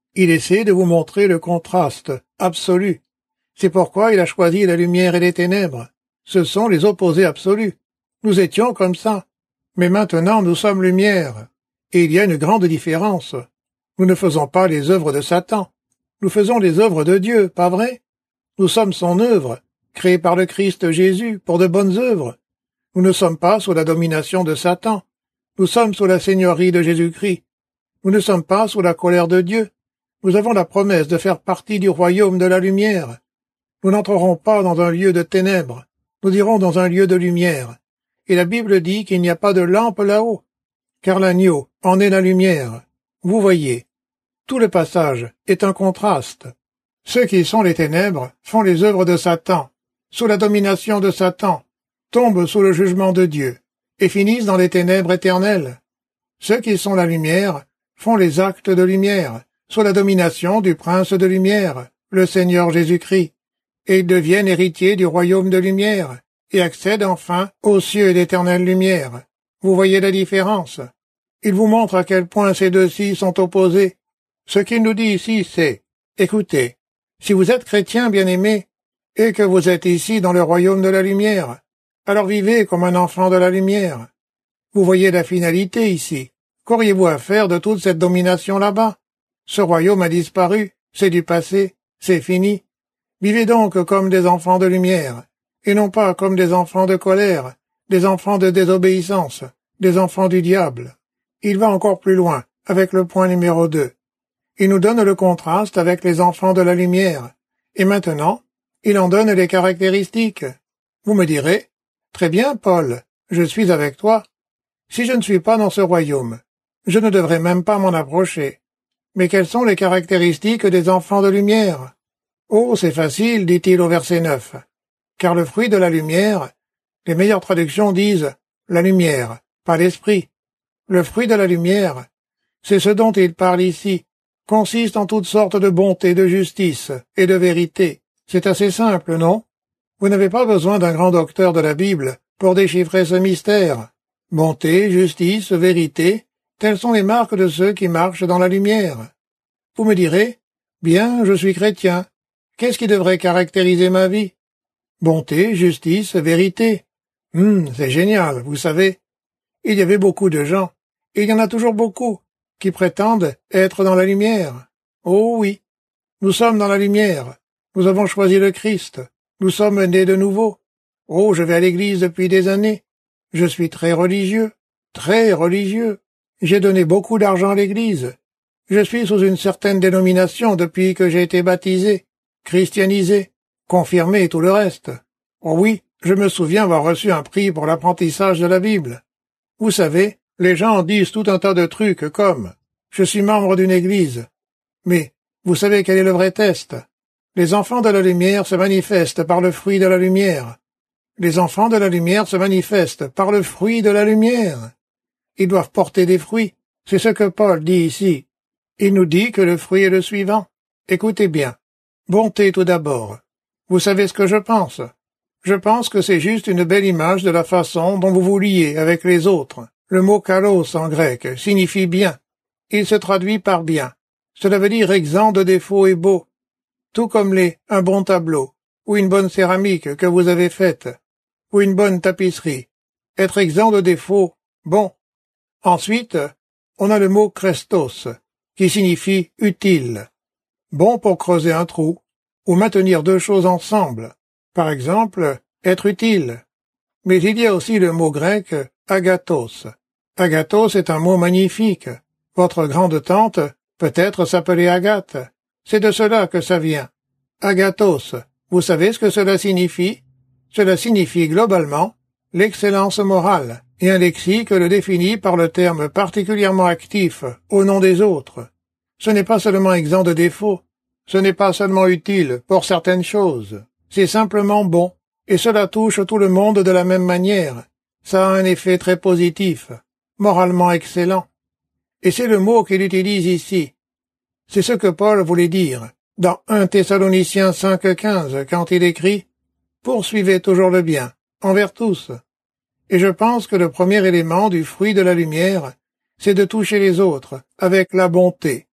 Il essaie de vous montrer le contraste absolu. C'est pourquoi il a choisi la lumière et les ténèbres. Ce sont les opposés absolus. Nous étions comme ça. Mais maintenant nous sommes lumière. Et il y a une grande différence. Nous ne faisons pas les œuvres de Satan. Nous faisons les œuvres de Dieu, pas vrai? Nous sommes son œuvre, créée par le Christ Jésus pour de bonnes œuvres. Nous ne sommes pas sous la domination de Satan. Nous sommes sous la seigneurie de Jésus-Christ. Nous ne sommes pas sous la colère de Dieu. Nous avons la promesse de faire partie du royaume de la lumière. Nous n'entrerons pas dans un lieu de ténèbres. Nous irons dans un lieu de lumière. Et la Bible dit qu'il n'y a pas de lampe là-haut, car l'agneau en est la lumière. Vous voyez, tout le passage est un contraste. Ceux qui sont les ténèbres font les œuvres de Satan, sous la domination de Satan, tombent sous le jugement de Dieu, et finissent dans les ténèbres éternelles. Ceux qui sont la lumière font les actes de lumière, sous la domination du prince de lumière, le Seigneur Jésus-Christ, et ils deviennent héritiers du royaume de lumière, et accèdent enfin aux cieux d'éternelle lumière. Vous voyez la différence? Il vous montre à quel point ces deux-ci sont opposés. Ce qu'il nous dit ici, c'est, écoutez, si vous êtes chrétien bien-aimé, et que vous êtes ici dans le royaume de la lumière, alors vivez comme un enfant de la lumière. Vous voyez la finalité ici. Qu'auriez-vous à faire de toute cette domination là-bas? Ce royaume a disparu, c'est du passé, c'est fini. Vivez donc comme des enfants de lumière, et non pas comme des enfants de colère, des enfants de désobéissance, des enfants du diable. Il va encore plus loin, avec le point numéro deux. Il nous donne le contraste avec les enfants de la lumière, et maintenant, il en donne les caractéristiques. Vous me direz, très bien, Paul, je suis avec toi. Si je ne suis pas dans ce royaume, je ne devrais même pas m'en approcher. Mais quelles sont les caractéristiques des enfants de lumière? Oh, c'est facile, dit-il au verset neuf. Car le fruit de la lumière, les meilleures traductions disent la lumière, pas l'esprit. Le fruit de la lumière, c'est ce dont il parle ici, consiste en toutes sortes de bonté, de justice et de vérité. C'est assez simple, non? Vous n'avez pas besoin d'un grand docteur de la Bible pour déchiffrer ce mystère. Bonté, justice, vérité, telles sont les marques de ceux qui marchent dans la lumière. Vous me direz, bien, je suis chrétien. Qu'est-ce qui devrait caractériser ma vie? Bonté, justice, vérité. Hum, c'est génial, vous savez. Il y avait beaucoup de gens, et il y en a toujours beaucoup, qui prétendent être dans la lumière. Oh oui, nous sommes dans la lumière. Nous avons choisi le Christ. Nous sommes nés de nouveau. Oh, je vais à l'église depuis des années. Je suis très religieux, très religieux. J'ai donné beaucoup d'argent à l'église. Je suis sous une certaine dénomination depuis que j'ai été baptisé, christianisé, confirmé et tout le reste. Oh oui, je me souviens avoir reçu un prix pour l'apprentissage de la Bible. Vous savez, les gens disent tout un tas de trucs comme « Je suis membre d'une église ». Mais vous savez quel est le vrai test? Les enfants de la lumière se manifestent par le fruit de la lumière. Les enfants de la lumière se manifestent par le fruit de la lumière. Ils doivent porter des fruits. C'est ce que Paul dit ici. Il nous dit que le fruit est le suivant. Écoutez bien. Bonté tout d'abord. Vous savez ce que je pense? Je pense que c'est juste une belle image de la façon dont vous vous liez avec les autres. Le mot kalos en grec signifie bien. Il se traduit par bien. Cela veut dire exempt de défauts et beau. Tout comme les un bon tableau, ou une bonne céramique que vous avez faite, ou une bonne tapisserie. Être exempt de défauts, bon. Ensuite, on a le mot Christos, qui signifie utile. Bon pour creuser un trou, ou maintenir deux choses ensemble. Par exemple, être utile. Mais il y a aussi le mot grec agathos. Agathos est un mot magnifique. Votre grande-tante peut-être s'appelait Agathe. C'est de cela que ça vient. Agathos, vous savez ce que cela signifie? Cela signifie globalement l'excellence morale, et un lexique le définit par le terme particulièrement actif au nom des autres. Ce n'est pas seulement exempt de défauts, ce n'est pas seulement utile pour certaines choses, c'est simplement bon, et cela touche tout le monde de la même manière. Ça a un effet très positif, moralement excellent. Et c'est le mot qu'il utilise ici. C'est ce que Paul voulait dire dans un Thessaloniciens cinq quinze quand il écrit « Poursuivez toujours le bien, envers tous ». Et je pense que le premier élément du fruit de la lumière, c'est de toucher les autres avec la bonté.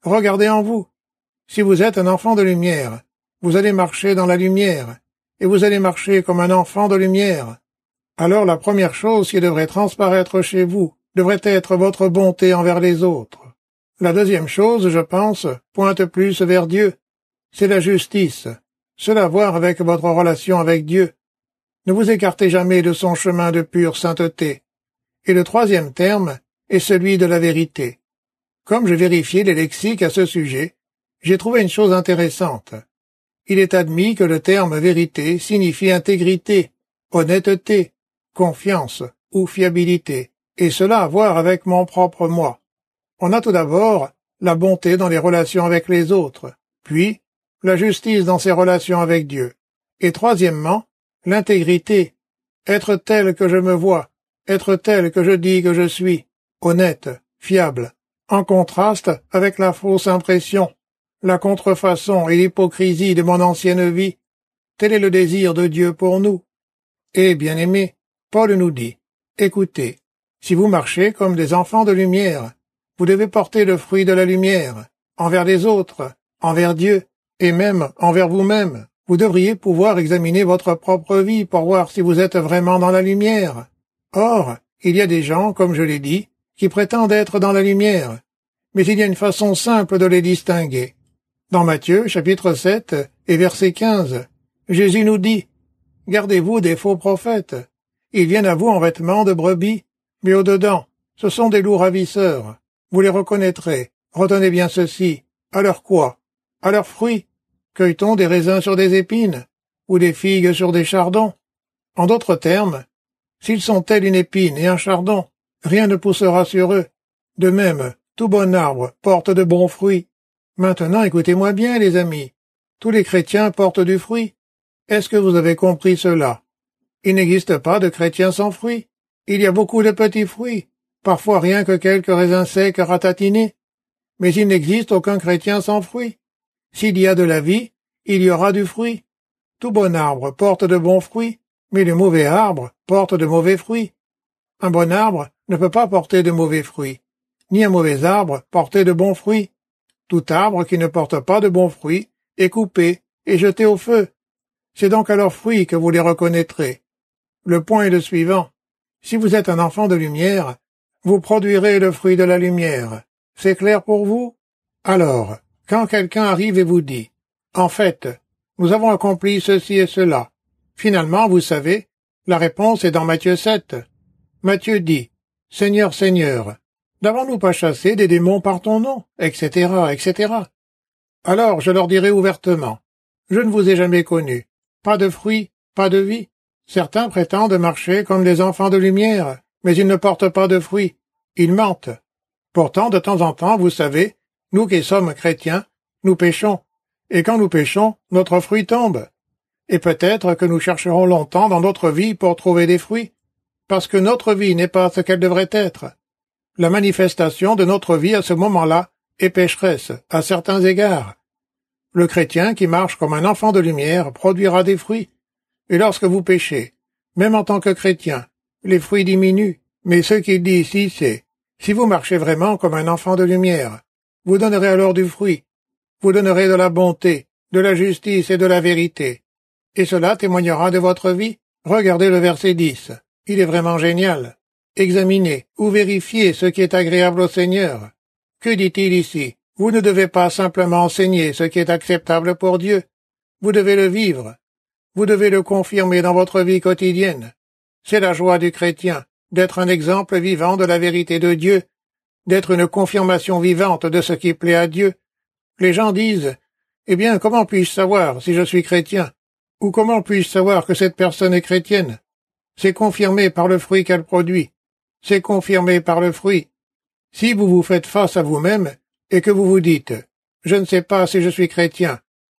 Regardez en vous. Si vous êtes un enfant de lumière, vous allez marcher dans la lumière, et vous allez marcher comme un enfant de lumière. Alors la première chose qui devrait transparaître chez vous devrait être votre bonté envers les autres. La deuxième chose, je pense, pointe plus vers Dieu. C'est la justice. Cela a à voir avec votre relation avec Dieu. Ne vous écartez jamais de son chemin de pure sainteté. Et le troisième terme est celui de la vérité. Comme j'ai vérifié les lexiques à ce sujet, j'ai trouvé une chose intéressante. Il est admis que le terme vérité signifie intégrité, honnêteté, confiance ou fiabilité, et cela a à voir avec mon propre moi. On a tout d'abord la bonté dans les relations avec les autres, puis la justice dans ses relations avec Dieu, et troisièmement, l'intégrité, être tel que je me vois, être tel que je dis que je suis, honnête, fiable, en contraste avec la fausse impression, la contrefaçon et l'hypocrisie de mon ancienne vie. Tel est le désir de Dieu pour nous. Et, bien-aimés, Paul nous dit, « Écoutez, si vous marchez comme des enfants de lumière, vous devez porter le fruit de la lumière, envers les autres, envers Dieu, et même envers vous-même. Vous devriez pouvoir examiner votre propre vie pour voir si vous êtes vraiment dans la lumière. Or, il y a des gens, comme je l'ai dit, qui prétendent être dans la lumière, mais il y a une façon simple de les distinguer. Dans Matthieu, chapitre sept, et verset quinze, Jésus nous dit, « Gardez-vous des faux prophètes. Ils viennent à vous en vêtements de brebis, mais au-dedans, ce sont des loups ravisseurs. Vous les reconnaîtrez. Retenez bien ceci. À leur quoi? À leurs fruits. Cueille-t-on des raisins sur des épines, ou des figues sur des chardons? En d'autres termes, s'ils sont tels une épine et un chardon, rien ne poussera sur eux. De même, tout bon arbre porte de bons fruits. Maintenant, écoutez-moi bien, les amis. Tous les chrétiens portent du fruit. Est-ce que vous avez compris cela? Il n'existe pas de chrétiens sans fruits. Il y a beaucoup de petits fruits, parfois rien que quelques raisins secs ratatinés. Mais il n'existe aucun chrétien sans fruits. S'il y a de la vie, il y aura du fruit. Tout bon arbre porte de bons fruits, mais le mauvais arbre porte de mauvais fruits. Un bon arbre ne peut pas porter de mauvais fruits, ni un mauvais arbre porter de bons fruits. Tout arbre qui ne porte pas de bons fruits est coupé et jeté au feu. C'est donc à leurs fruits que vous les reconnaîtrez. Le point est le suivant. Si vous êtes un enfant de lumière, vous produirez le fruit de la lumière. C'est clair pour vous? Alors, quand quelqu'un arrive et vous dit, « En fait, nous avons accompli ceci et cela », finalement, vous savez, la réponse est dans Matthieu sept. Matthieu dit, « Seigneur, Seigneur, n'avons-nous pas chassé des démons par ton nom, et cetera, et cetera » Alors je leur dirai ouvertement, « Je ne vous ai jamais connus. Pas de fruits, pas de vie. Certains prétendent marcher comme des enfants de lumière, mais ils ne portent pas de fruits. Ils mentent. Pourtant, de temps en temps, vous savez, nous qui sommes chrétiens, nous péchons. Et quand nous péchons, notre fruit tombe. Et peut-être que nous chercherons longtemps dans notre vie pour trouver des fruits, parce que notre vie n'est pas ce qu'elle devrait être. La manifestation de notre vie à ce moment-là est pécheresse, à certains égards. Le chrétien qui marche comme un enfant de lumière produira des fruits. Et lorsque vous péchez, même en tant que chrétien, les fruits diminuent. Mais ce qu'il dit ici, c'est, si vous marchez vraiment comme un enfant de lumière, vous donnerez alors du fruit. Vous donnerez de la bonté, de la justice et de la vérité. Et cela témoignera de votre vie. Regardez le verset dix. Il est vraiment génial. Examinez ou vérifiez ce qui est agréable au Seigneur. Que dit-il ici? Vous ne devez pas simplement enseigner ce qui est acceptable pour Dieu. Vous devez le vivre. Vous devez le confirmer dans votre vie quotidienne. C'est la joie du chrétien, d'être un exemple vivant de la vérité de Dieu, d'être une confirmation vivante de ce qui plaît à Dieu. Les gens disent, « Eh bien, comment puis-je savoir si je suis chrétien? Ou comment puis-je savoir que cette personne est chrétienne? » C'est confirmé par le fruit qu'elle produit. C'est confirmé par le fruit. Si vous vous faites face à vous-même et que vous vous dites « Je ne sais pas si je suis chrétien »,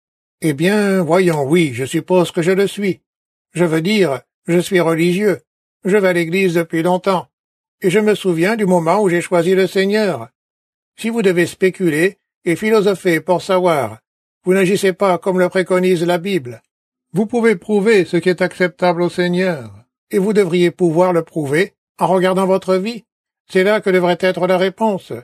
eh bien, voyons, oui, je suppose que je le suis. Je veux dire, je suis religieux. Je vais à l'église depuis longtemps. Et je me souviens du moment où j'ai choisi le Seigneur. Si vous devez spéculer et philosopher pour savoir, vous n'agissez pas comme le préconise la Bible. Vous pouvez prouver ce qui est acceptable au Seigneur, et vous devriez pouvoir le prouver en regardant votre vie. C'est là que devrait être la réponse.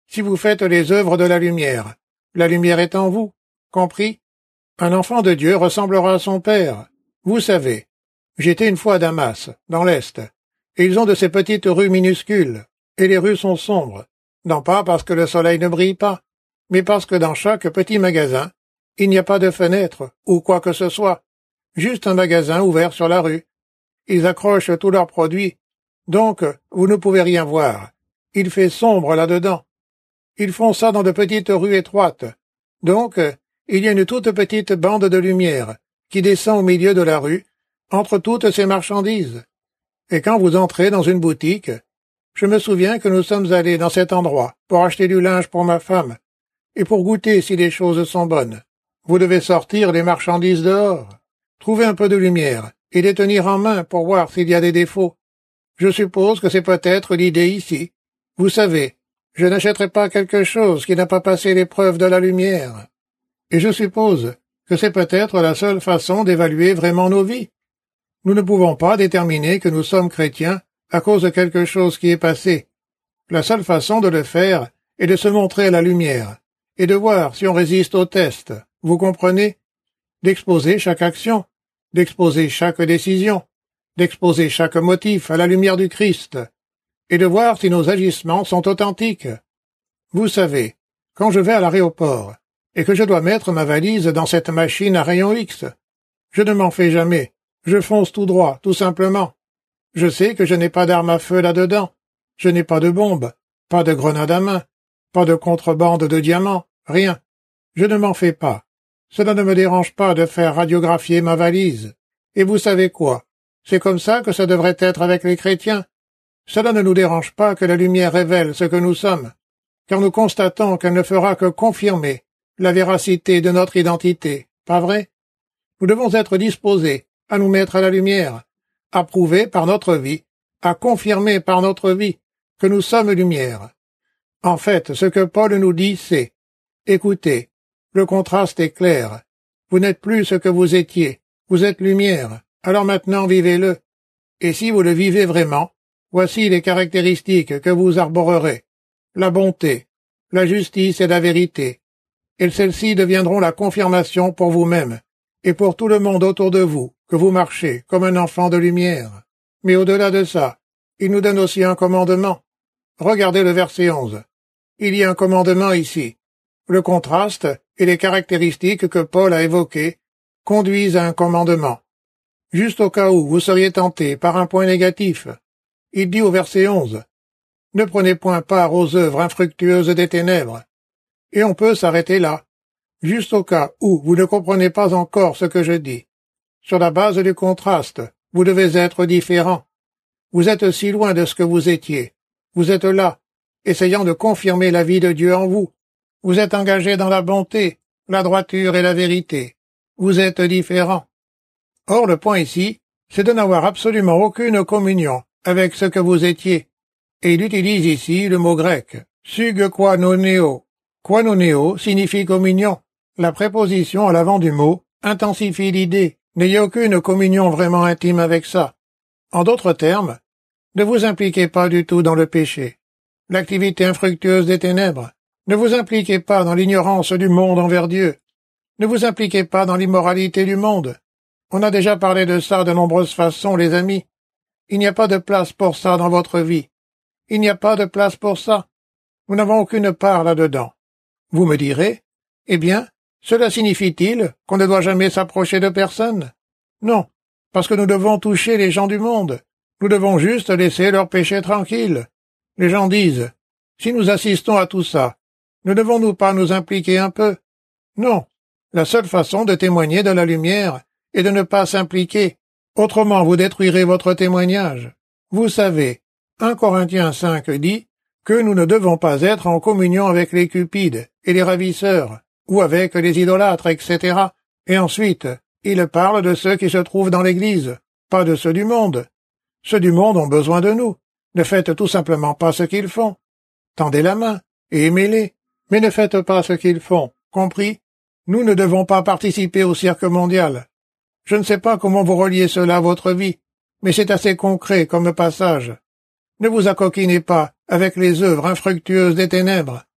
si vous faites les œuvres de la lumière. La lumière est en vous. Compris? Un enfant de Dieu ressemblera à son père. Vous savez, j'étais une fois à Damas, dans l'Est, et ils ont de ces petites rues minuscules, et les rues sont sombres, non pas parce que le soleil ne brille pas, mais parce que dans chaque petit magasin, il n'y a pas de fenêtre, ou quoi que ce soit, juste un magasin ouvert sur la rue. Ils accrochent tous leurs produits, donc vous ne pouvez rien voir. Il fait sombre là-dedans. Ils font ça dans de petites rues étroites, donc il y a une toute petite bande de lumière qui descend au milieu de la rue, entre toutes ces marchandises. Et quand vous entrez dans une boutique, je me souviens que nous sommes allés dans cet endroit pour acheter du linge pour ma femme, et pour goûter si les choses sont bonnes. Vous devez sortir les marchandises dehors, trouver un peu de lumière, et les tenir en main pour voir s'il y a des défauts. Je suppose que c'est peut-être l'idée ici. Vous savez, je n'achèterai pas quelque chose qui n'a pas passé l'épreuve de la lumière. Et je suppose que c'est peut-être la seule façon d'évaluer vraiment nos vies. Nous ne pouvons pas déterminer que nous sommes chrétiens à cause de quelque chose qui est passé. La seule façon de le faire est de se montrer à la lumière, et de voir si on résiste au test, vous comprenez? D'exposer chaque action, d'exposer chaque décision, d'exposer chaque motif à la lumière du Christ, et de voir si nos agissements sont authentiques. Vous savez, quand je vais à l'aéroport, et que je dois mettre ma valise dans cette machine à rayon X, je ne m'en fais jamais, je fonce tout droit, tout simplement. Je sais que je n'ai pas d'arme à feu là-dedans, je n'ai pas de bombe, pas de grenade à main, pas de contrebande de diamants, rien. Je ne m'en fais pas. Cela ne me dérange pas de faire radiographier ma valise. Et vous savez quoi? C'est comme ça que ça devrait être avec les chrétiens. Cela ne nous dérange pas que la lumière révèle ce que nous sommes, car nous constatons qu'elle ne fera que confirmer la véracité de notre identité, pas vrai? Nous devons être disposés à nous mettre à la lumière, à prouver par notre vie, à confirmer par notre vie que nous sommes lumière. En fait, ce que Paul nous dit, c'est « Écoutez, le contraste est clair. Vous n'êtes plus ce que vous étiez. Vous êtes lumière. Alors maintenant, vivez-le. Et si vous le vivez vraiment, voici les caractéristiques que vous arborerez. La bonté, la justice et la vérité. Et celles-ci deviendront la confirmation pour vous-même et pour tout le monde autour de vous que vous marchez comme un enfant de lumière. Mais au-delà de ça, il nous donne aussi un commandement. Regardez le verset onze. Il y a un commandement ici. Le contraste et les caractéristiques que Paul a évoquées conduisent à un commandement. Juste au cas où vous seriez tenté par un point négatif, il dit au verset onze, « Ne prenez point part aux œuvres infructueuses des ténèbres. » Et on peut s'arrêter là, juste au cas où vous ne comprenez pas encore ce que je dis. Sur la base du contraste, vous devez être différent. Vous êtes si loin de ce que vous étiez. Vous êtes là, essayant de confirmer la vie de Dieu en vous. Vous êtes engagé dans la bonté, la droiture et la vérité. Vous êtes différent. Or, le point ici, c'est de n'avoir absolument aucune communion avec ce que vous étiez. Et il utilise ici le mot grec, sug koinoneo. Koinoneo signifie communion. La préposition à l'avant du mot intensifie l'idée. N'ayez aucune communion vraiment intime avec ça. En d'autres termes, ne vous impliquez pas du tout dans le péché, l'activité infructueuse des ténèbres. Ne vous impliquez pas dans l'ignorance du monde envers Dieu. Ne vous impliquez pas dans l'immoralité du monde. On a déjà parlé de ça de nombreuses façons, les amis. Il n'y a pas de place pour ça dans votre vie. Il n'y a pas de place pour ça. Nous n'avons aucune part là-dedans. Vous me direz, eh bien, cela signifie-t-il qu'on ne doit jamais s'approcher de personne? Non, parce que nous devons toucher les gens du monde. Nous devons juste laisser leur péché tranquille. Les gens disent, si nous assistons à tout ça, ne devons-nous pas nous impliquer un peu? Non, la seule façon de témoigner de la lumière est de ne pas s'impliquer. Autrement, vous détruirez votre témoignage. Vous savez, un Corinthiens cinq dit que nous ne devons pas être en communion avec les cupides et les ravisseurs, ou avec les idolâtres, et cetera. Et ensuite, il parle de ceux qui se trouvent dans l'Église, pas de ceux du monde. Ceux du monde ont besoin de nous. Ne faites tout simplement pas ce qu'ils font. Tendez la main et aimez-les, mais ne faites pas ce qu'ils font. Compris? Nous ne devons pas participer au cirque mondial. Je ne sais pas comment vous reliez cela à votre vie, mais c'est assez concret comme passage. Ne vous accoquinez pas avec les œuvres infructueuses des ténèbres.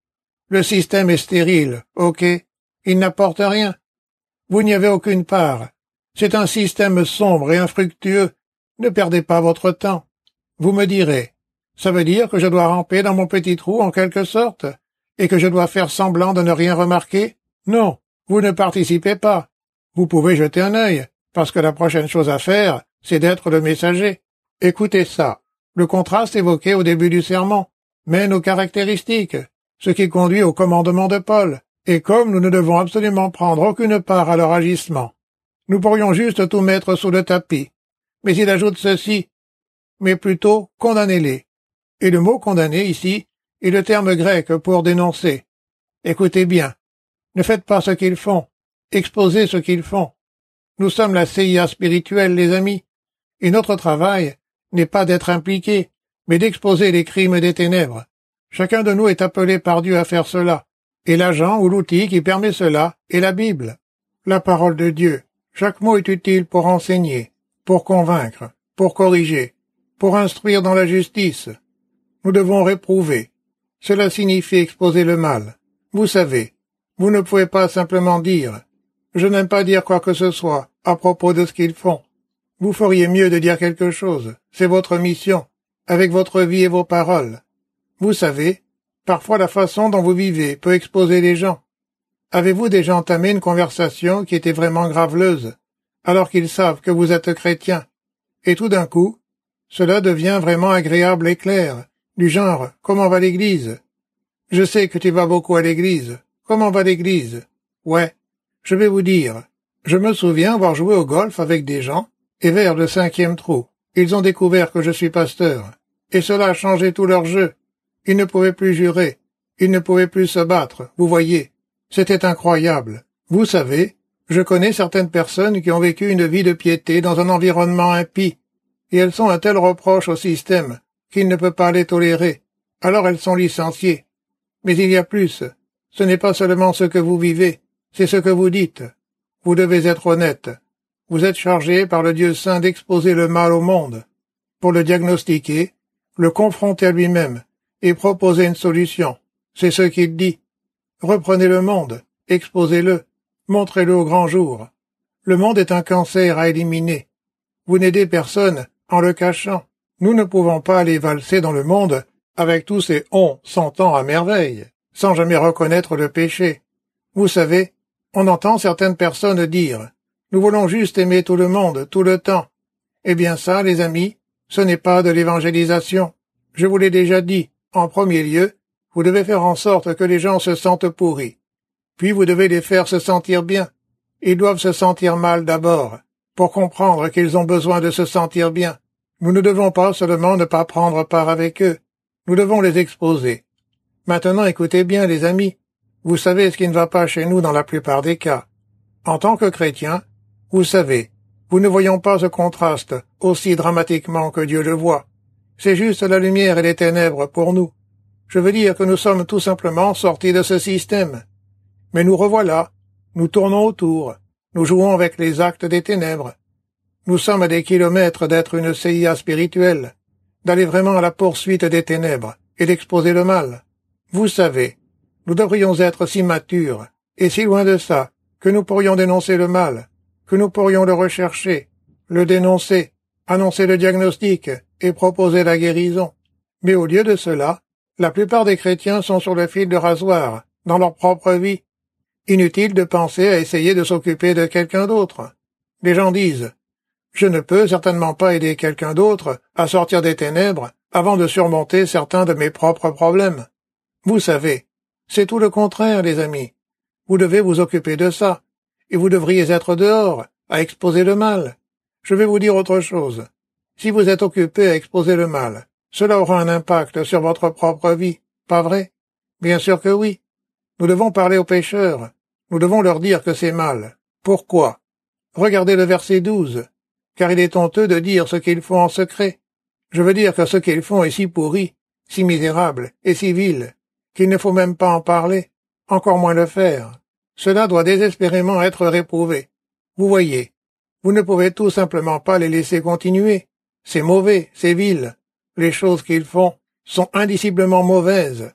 Le système est stérile, ok? Il n'apporte rien. Vous n'y avez aucune part. C'est un système sombre et infructueux. Ne perdez pas votre temps. Vous me direz, ça veut dire que je dois ramper dans mon petit trou en quelque sorte, et que je dois faire semblant de ne rien remarquer? Non, vous ne participez pas. Vous pouvez jeter un œil, parce que la prochaine chose à faire, c'est d'être le messager. Écoutez ça. Le contraste évoqué au début du sermon mène aux caractéristiques, ce qui conduit au commandement de Paul, et comme nous ne devons absolument prendre aucune part à leur agissement, nous pourrions juste tout mettre sous le tapis. Mais il ajoute ceci, mais plutôt condamnez-les. Et le mot condamner ici est le terme grec pour dénoncer. Écoutez bien, ne faites pas ce qu'ils font, exposez ce qu'ils font. Nous sommes la C I A spirituelle, les amis, et notre travail n'est pas d'être impliqué, mais d'exposer les crimes des ténèbres. Chacun de nous est appelé par Dieu à faire cela, et l'agent ou l'outil qui permet cela est la Bible, la parole de Dieu. Chaque mot est utile pour enseigner, pour convaincre, pour corriger, pour instruire dans la justice. Nous devons réprouver. Cela signifie exposer le mal. Vous savez, vous ne pouvez pas simplement dire « Je n'aime pas dire quoi que ce soit à propos de ce qu'ils font ». Vous feriez mieux de dire quelque chose. C'est votre mission, avec votre vie et vos paroles. Vous savez, parfois la façon dont vous vivez peut exposer les gens. Avez-vous déjà entamé une conversation qui était vraiment graveleuse, alors qu'ils savent que vous êtes chrétien, et tout d'un coup, cela devient vraiment agréable et clair, du genre « Comment va l'église ?»« Je sais que tu vas beaucoup à l'église. Comment va l'église ?»« Ouais, je vais vous dire. Je me souviens avoir joué au golf avec des gens, et vers le cinquième trou, ils ont découvert que je suis pasteur, et cela a changé tout leur jeu. Ils ne pouvaient plus jurer, ils ne pouvaient plus se battre, vous voyez. C'était incroyable. Vous savez, je connais certaines personnes qui ont vécu une vie de piété dans un environnement impie, et elles sont un tel reproche au système qu'il ne peut pas les tolérer. Alors elles sont licenciées. Mais il y a plus. Ce n'est pas seulement ce que vous vivez, c'est ce que vous dites. Vous devez être honnête. Vous êtes chargé par le Dieu saint d'exposer le mal au monde, pour le diagnostiquer, le confronter à lui-même, et proposer une solution. C'est ce qu'il dit. Reprenez le monde, exposez-le, montrez-le au grand jour. Le monde est un cancer à éliminer. Vous n'aidez personne en le cachant. Nous ne pouvons pas aller valser dans le monde avec tous ces on s'entend à merveille, sans jamais reconnaître le péché. Vous savez, on entend certaines personnes dire « Nous voulons juste aimer tout le monde, tout le temps ». Eh bien ça, les amis, ce n'est pas de l'évangélisation. Je vous l'ai déjà dit, en premier lieu, vous devez faire en sorte que les gens se sentent pourris. Puis vous devez les faire se sentir bien. Ils doivent se sentir mal d'abord, pour comprendre qu'ils ont besoin de se sentir bien. Nous ne devons pas seulement ne pas prendre part avec eux, nous devons les exposer. Maintenant écoutez bien les amis, vous savez ce qui ne va pas chez nous dans la plupart des cas. En tant que chrétiens, vous savez, nous ne voyons pas ce contraste aussi dramatiquement que Dieu le voit. C'est juste la lumière et les ténèbres pour nous. Je veux dire que nous sommes tout simplement sortis de ce système. Mais nous revoilà, nous tournons autour, nous jouons avec les actes des ténèbres. Nous sommes à des kilomètres d'être une C I A spirituelle, d'aller vraiment à la poursuite des ténèbres et d'exposer le mal. Vous savez, nous devrions être si matures et si loin de ça que nous pourrions dénoncer le mal, que nous pourrions le rechercher, le dénoncer, annoncer le diagnostic et proposer la guérison. Mais au lieu de cela, la plupart des chrétiens sont sur le fil de rasoir, dans leur propre vie. Inutile de penser à essayer de s'occuper de quelqu'un d'autre. Les gens disent « Je ne peux certainement pas aider quelqu'un d'autre à sortir des ténèbres avant de surmonter certains de mes propres problèmes. » Vous savez, c'est tout le contraire, les amis. Vous devez vous occuper de ça, et vous devriez être dehors, à exposer le mal. Je vais vous dire autre chose. Si vous êtes occupé à exposer le mal, cela aura un impact sur votre propre vie, pas vrai? Bien sûr que oui. Nous devons parler aux pécheurs. Nous devons leur dire que c'est mal. Pourquoi? Regardez le verset douze. Car il est honteux de dire ce qu'ils font en secret. Je veux dire que ce qu'ils font est si pourri, si misérable et si vil, qu'il ne faut même pas en parler, encore moins le faire. Cela doit désespérément être réprouvé. Vous voyez, vous ne pouvez tout simplement pas les laisser continuer. C'est mauvais, c'est vil. Les choses qu'ils font sont indiciblement mauvaises.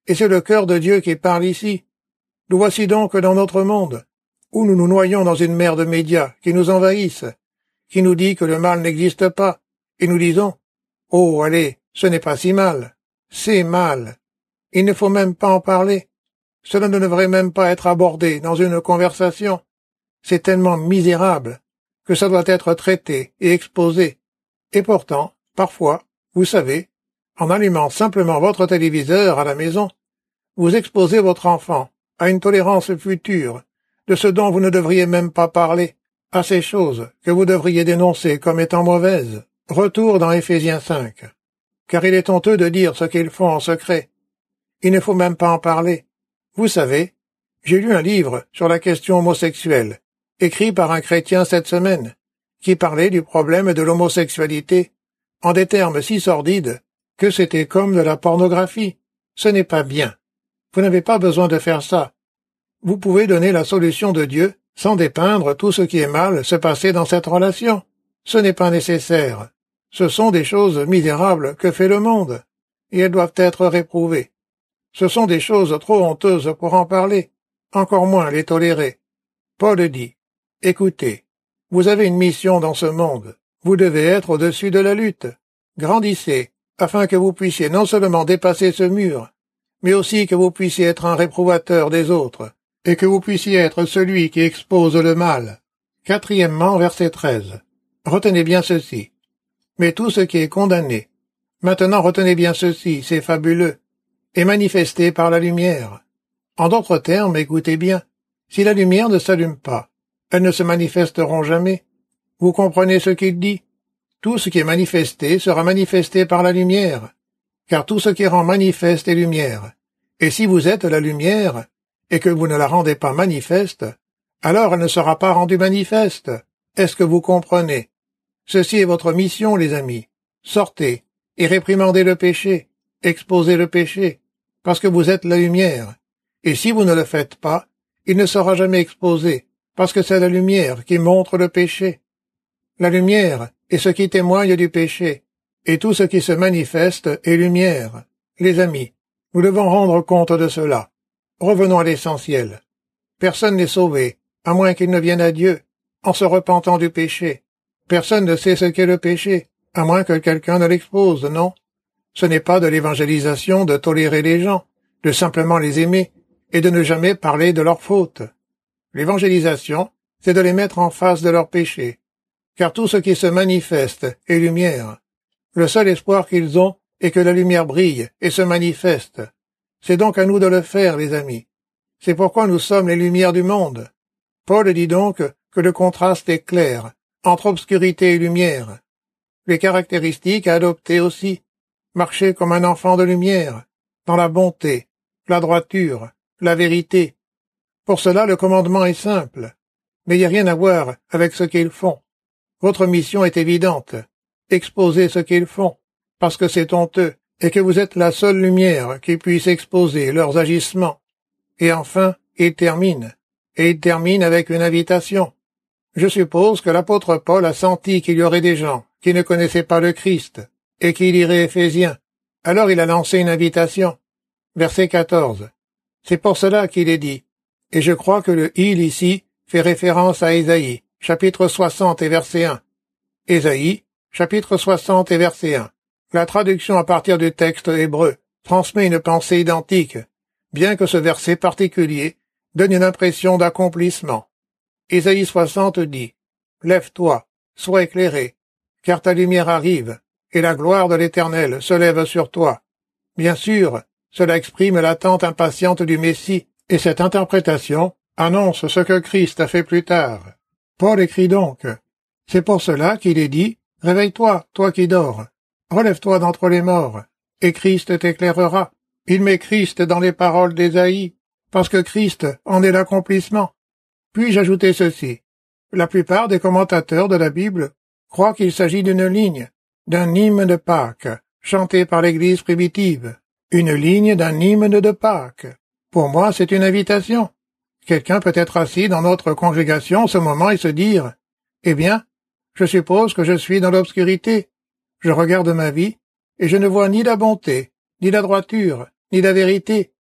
Et c'est le cœur de Dieu qui parle ici. Nous voici donc dans notre monde, où nous nous noyons dans une mer de médias qui nous envahissent, qui nous dit que le mal n'existe pas, et nous disons « Oh, allez, ce n'est pas si mal, c'est mal. Il ne faut même pas en parler. Cela ne devrait même pas être abordé dans une conversation. C'est tellement misérable que ça doit être traité et exposé. Et pourtant, parfois, vous savez, en allumant simplement votre téléviseur à la maison, vous exposez votre enfant à une tolérance future de ce dont vous ne devriez même pas parler, à ces choses que vous devriez dénoncer comme étant mauvaises. Retour dans Éphésiens cinq. Car il est honteux de dire ce qu'ils font en secret. Il ne faut même pas en parler. Vous savez, j'ai lu un livre sur la question homosexuelle, écrit par un chrétien cette semaine, qui parlait du problème de l'homosexualité en des termes si sordides que c'était comme de la pornographie. Ce n'est pas bien. Vous n'avez pas besoin de faire ça. Vous pouvez donner la solution de Dieu sans dépeindre tout ce qui est mal se passer dans cette relation. Ce n'est pas nécessaire. Ce sont des choses misérables que fait le monde, et elles doivent être réprouvées. Ce sont des choses trop honteuses pour en parler, encore moins les tolérer. Paul dit, « Écoutez, vous avez une mission dans ce monde. Vous devez être au-dessus de la lutte. Grandissez, afin que vous puissiez non seulement dépasser ce mur, mais aussi que vous puissiez être un réprouvateur des autres, et que vous puissiez être celui qui expose le mal. » Quatrièmement, verset treize. Retenez bien ceci. Mais tout ce qui est condamné, maintenant retenez bien ceci, c'est fabuleux, est manifesté par la lumière. En d'autres termes, écoutez bien, si la lumière ne s'allume pas, elles ne se manifesteront jamais. Vous comprenez ce qu'il dit? Tout ce qui est manifesté sera manifesté par la lumière, car tout ce qui rend manifeste est lumière. Et si vous êtes la lumière, et que vous ne la rendez pas manifeste, alors elle ne sera pas rendue manifeste. Est-ce que vous comprenez? Ceci est votre mission, les amis. Sortez et réprimandez le péché, exposez le péché, parce que vous êtes la lumière. Et si vous ne le faites pas, il ne sera jamais exposé, parce que c'est la lumière qui montre le péché. La lumière est ce qui témoigne du péché, et tout ce qui se manifeste est lumière. Les amis, nous devons rendre compte de cela. Revenons à l'essentiel. Personne n'est sauvé, à moins qu'il ne vienne à Dieu, en se repentant du péché. Personne ne sait ce qu'est le péché, à moins que quelqu'un ne l'expose, non? Ce n'est pas de l'évangélisation de tolérer les gens, de simplement les aimer, et de ne jamais parler de leurs fautes. L'évangélisation, c'est de les mettre en face de leurs péchés, car tout ce qui se manifeste est lumière. Le seul espoir qu'ils ont est que la lumière brille et se manifeste. C'est donc à nous de le faire, les amis. C'est pourquoi nous sommes les lumières du monde. Paul dit donc que le contraste est clair entre obscurité et lumière. Les caractéristiques à adopter aussi. Marcher comme un enfant de lumière, dans la bonté, la droiture, la vérité. Pour cela, le commandement est simple. N'ayez rien à voir avec ce qu'ils font. Votre mission est évidente. Exposez ce qu'ils font, parce que c'est honteux, et que vous êtes la seule lumière qui puisse exposer leurs agissements. Et enfin, il termine. Et il termine avec une invitation. Je suppose que l'apôtre Paul a senti qu'il y aurait des gens qui ne connaissaient pas le Christ, et qui liraient Éphésiens. Alors il a lancé une invitation. Verset quatorze. C'est pour cela qu'il est dit. Et je crois que le « il » ici fait référence à Ésaïe, chapitre soixante et verset un. Ésaïe, chapitre soixante et verset un. La traduction à partir du texte hébreu transmet une pensée identique, bien que ce verset particulier donne une impression d'accomplissement. Ésaïe soixante dit « Lève-toi, sois éclairé, car ta lumière arrive, et la gloire de l'Éternel se lève sur toi. » Bien sûr, cela exprime l'attente impatiente du Messie, et cette interprétation annonce ce que Christ a fait plus tard. Paul écrit donc « C'est pour cela qu'il est dit « Réveille-toi, toi qui dors, relève-toi d'entre les morts, et Christ t'éclairera. » Il met Christ dans les paroles d'Ésaïe, parce que Christ en est l'accomplissement. Puis-je ajouter ceci. La plupart des commentateurs de la Bible croient qu'il s'agit d'une ligne, d'un hymne de Pâques, chanté par l'Église primitive. Une ligne d'un hymne de Pâques. Pour moi, c'est une invitation. Quelqu'un peut être assis dans notre congrégation en ce moment et se dire « Eh bien, je suppose que je suis dans l'obscurité. Je regarde ma vie, et je ne vois ni la bonté, ni la droiture, ni la vérité.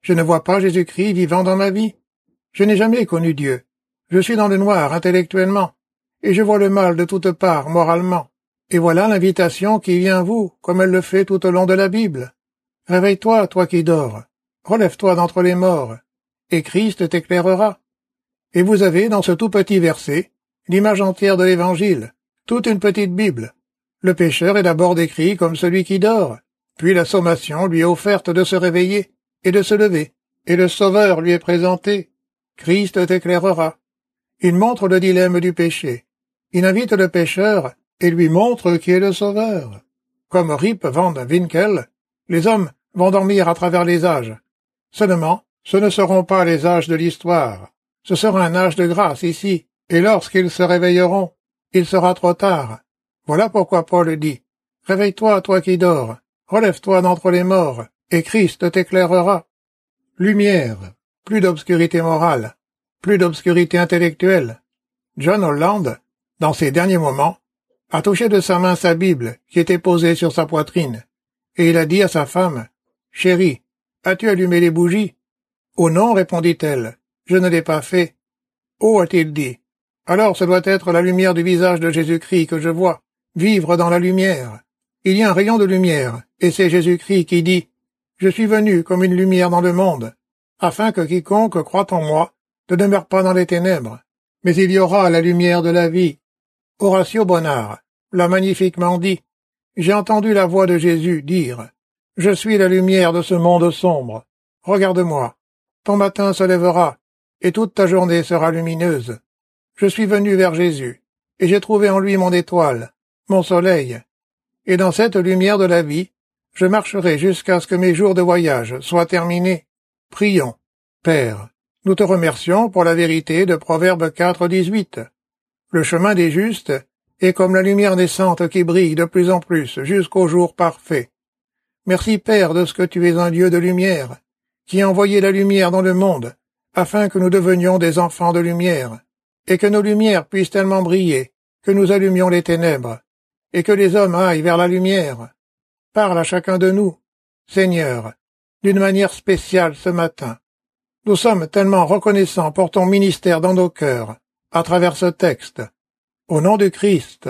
Je ne vois pas Jésus-Christ vivant dans ma vie. Je n'ai jamais connu Dieu. Je suis dans le noir intellectuellement, et je vois le mal de toutes parts moralement. Et voilà l'invitation qui vient à vous, comme elle le fait tout au long de la Bible. Réveille-toi, toi qui dors. Relève-toi d'entre les morts, et Christ t'éclairera. Et vous avez, dans ce tout petit verset, l'image entière de l'Évangile, toute une petite Bible. Le pécheur est d'abord décrit comme celui qui dort, puis la sommation lui est offerte de se réveiller et de se lever, et le Sauveur lui est présenté. Christ t'éclairera. Il montre le dilemme du péché. Il invite le pécheur et lui montre qui est le Sauveur. Comme Rip Van Winkle, les hommes vont dormir à travers les âges. Seulement, ce ne seront pas les âges de l'histoire. Ce sera un âge de grâce ici, et lorsqu'ils se réveilleront, il sera trop tard. Voilà pourquoi Paul dit, « Réveille-toi, toi qui dors, relève-toi d'entre les morts, et Christ t'éclairera. » Lumière, plus d'obscurité morale, plus d'obscurité intellectuelle. John Holland, dans ses derniers moments, a touché de sa main sa Bible qui était posée sur sa poitrine, et il a dit à sa femme, « Chérie, as-tu allumé les bougies ?»« Oh non, répondit-elle, je ne l'ai pas fait. »« Oh, a-t-il dit, alors ce doit être la lumière du visage de Jésus-Christ que je vois, vivre dans la lumière. Il y a un rayon de lumière, et c'est Jésus-Christ qui dit, « Je suis venu comme une lumière dans le monde, afin que quiconque croit en moi ne demeure pas dans les ténèbres, mais il y aura la lumière de la vie. » Horatio Bonnard l'a magnifiquement dit. J'ai entendu la voix de Jésus dire, « Je suis la lumière de ce monde sombre. Regarde-moi, ton matin se lèvera, et toute ta journée sera lumineuse. Je suis venu vers Jésus, et j'ai trouvé en lui mon étoile, mon soleil. Et dans cette lumière de la vie, je marcherai jusqu'à ce que mes jours de voyage soient terminés. Prions. Père, nous te remercions pour la vérité de Proverbe quatre, dix-huit. Le chemin des justes est comme la lumière naissante qui brille de plus en plus jusqu'au jour parfait. Merci Père de ce que tu es un Dieu de lumière, qui a envoyé la lumière dans le monde, afin que nous devenions des enfants de lumière, et que nos lumières puissent tellement briller que nous allumions les ténèbres, et que les hommes aillent vers la lumière. Parle à chacun de nous, Seigneur, d'une manière spéciale ce matin. Nous sommes tellement reconnaissants pour ton ministère dans nos cœurs, à travers ce texte. Au nom du Christ.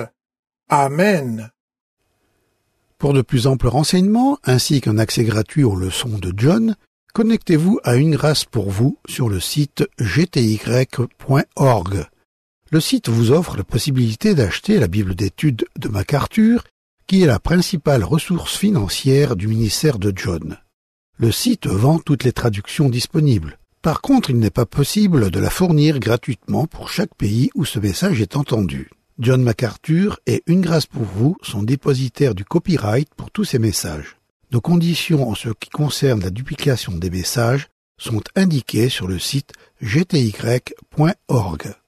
Amen.
Pour de plus amples renseignements, ainsi qu'un accès gratuit aux leçons de John, connectez-vous à Une Grâce pour vous sur le site g t y point org. Le site vous offre la possibilité d'acheter la Bible d'études de MacArthur, qui est la principale ressource financière du ministère de John. Le site vend toutes les traductions disponibles. Par contre, il n'est pas possible de la fournir gratuitement pour chaque pays où ce message est entendu. John MacArthur et Une Grâce pour vous sont dépositaires du copyright pour tous ces messages. Nos conditions en ce qui concerne la duplication des messages sont indiquées sur le site g t y point org.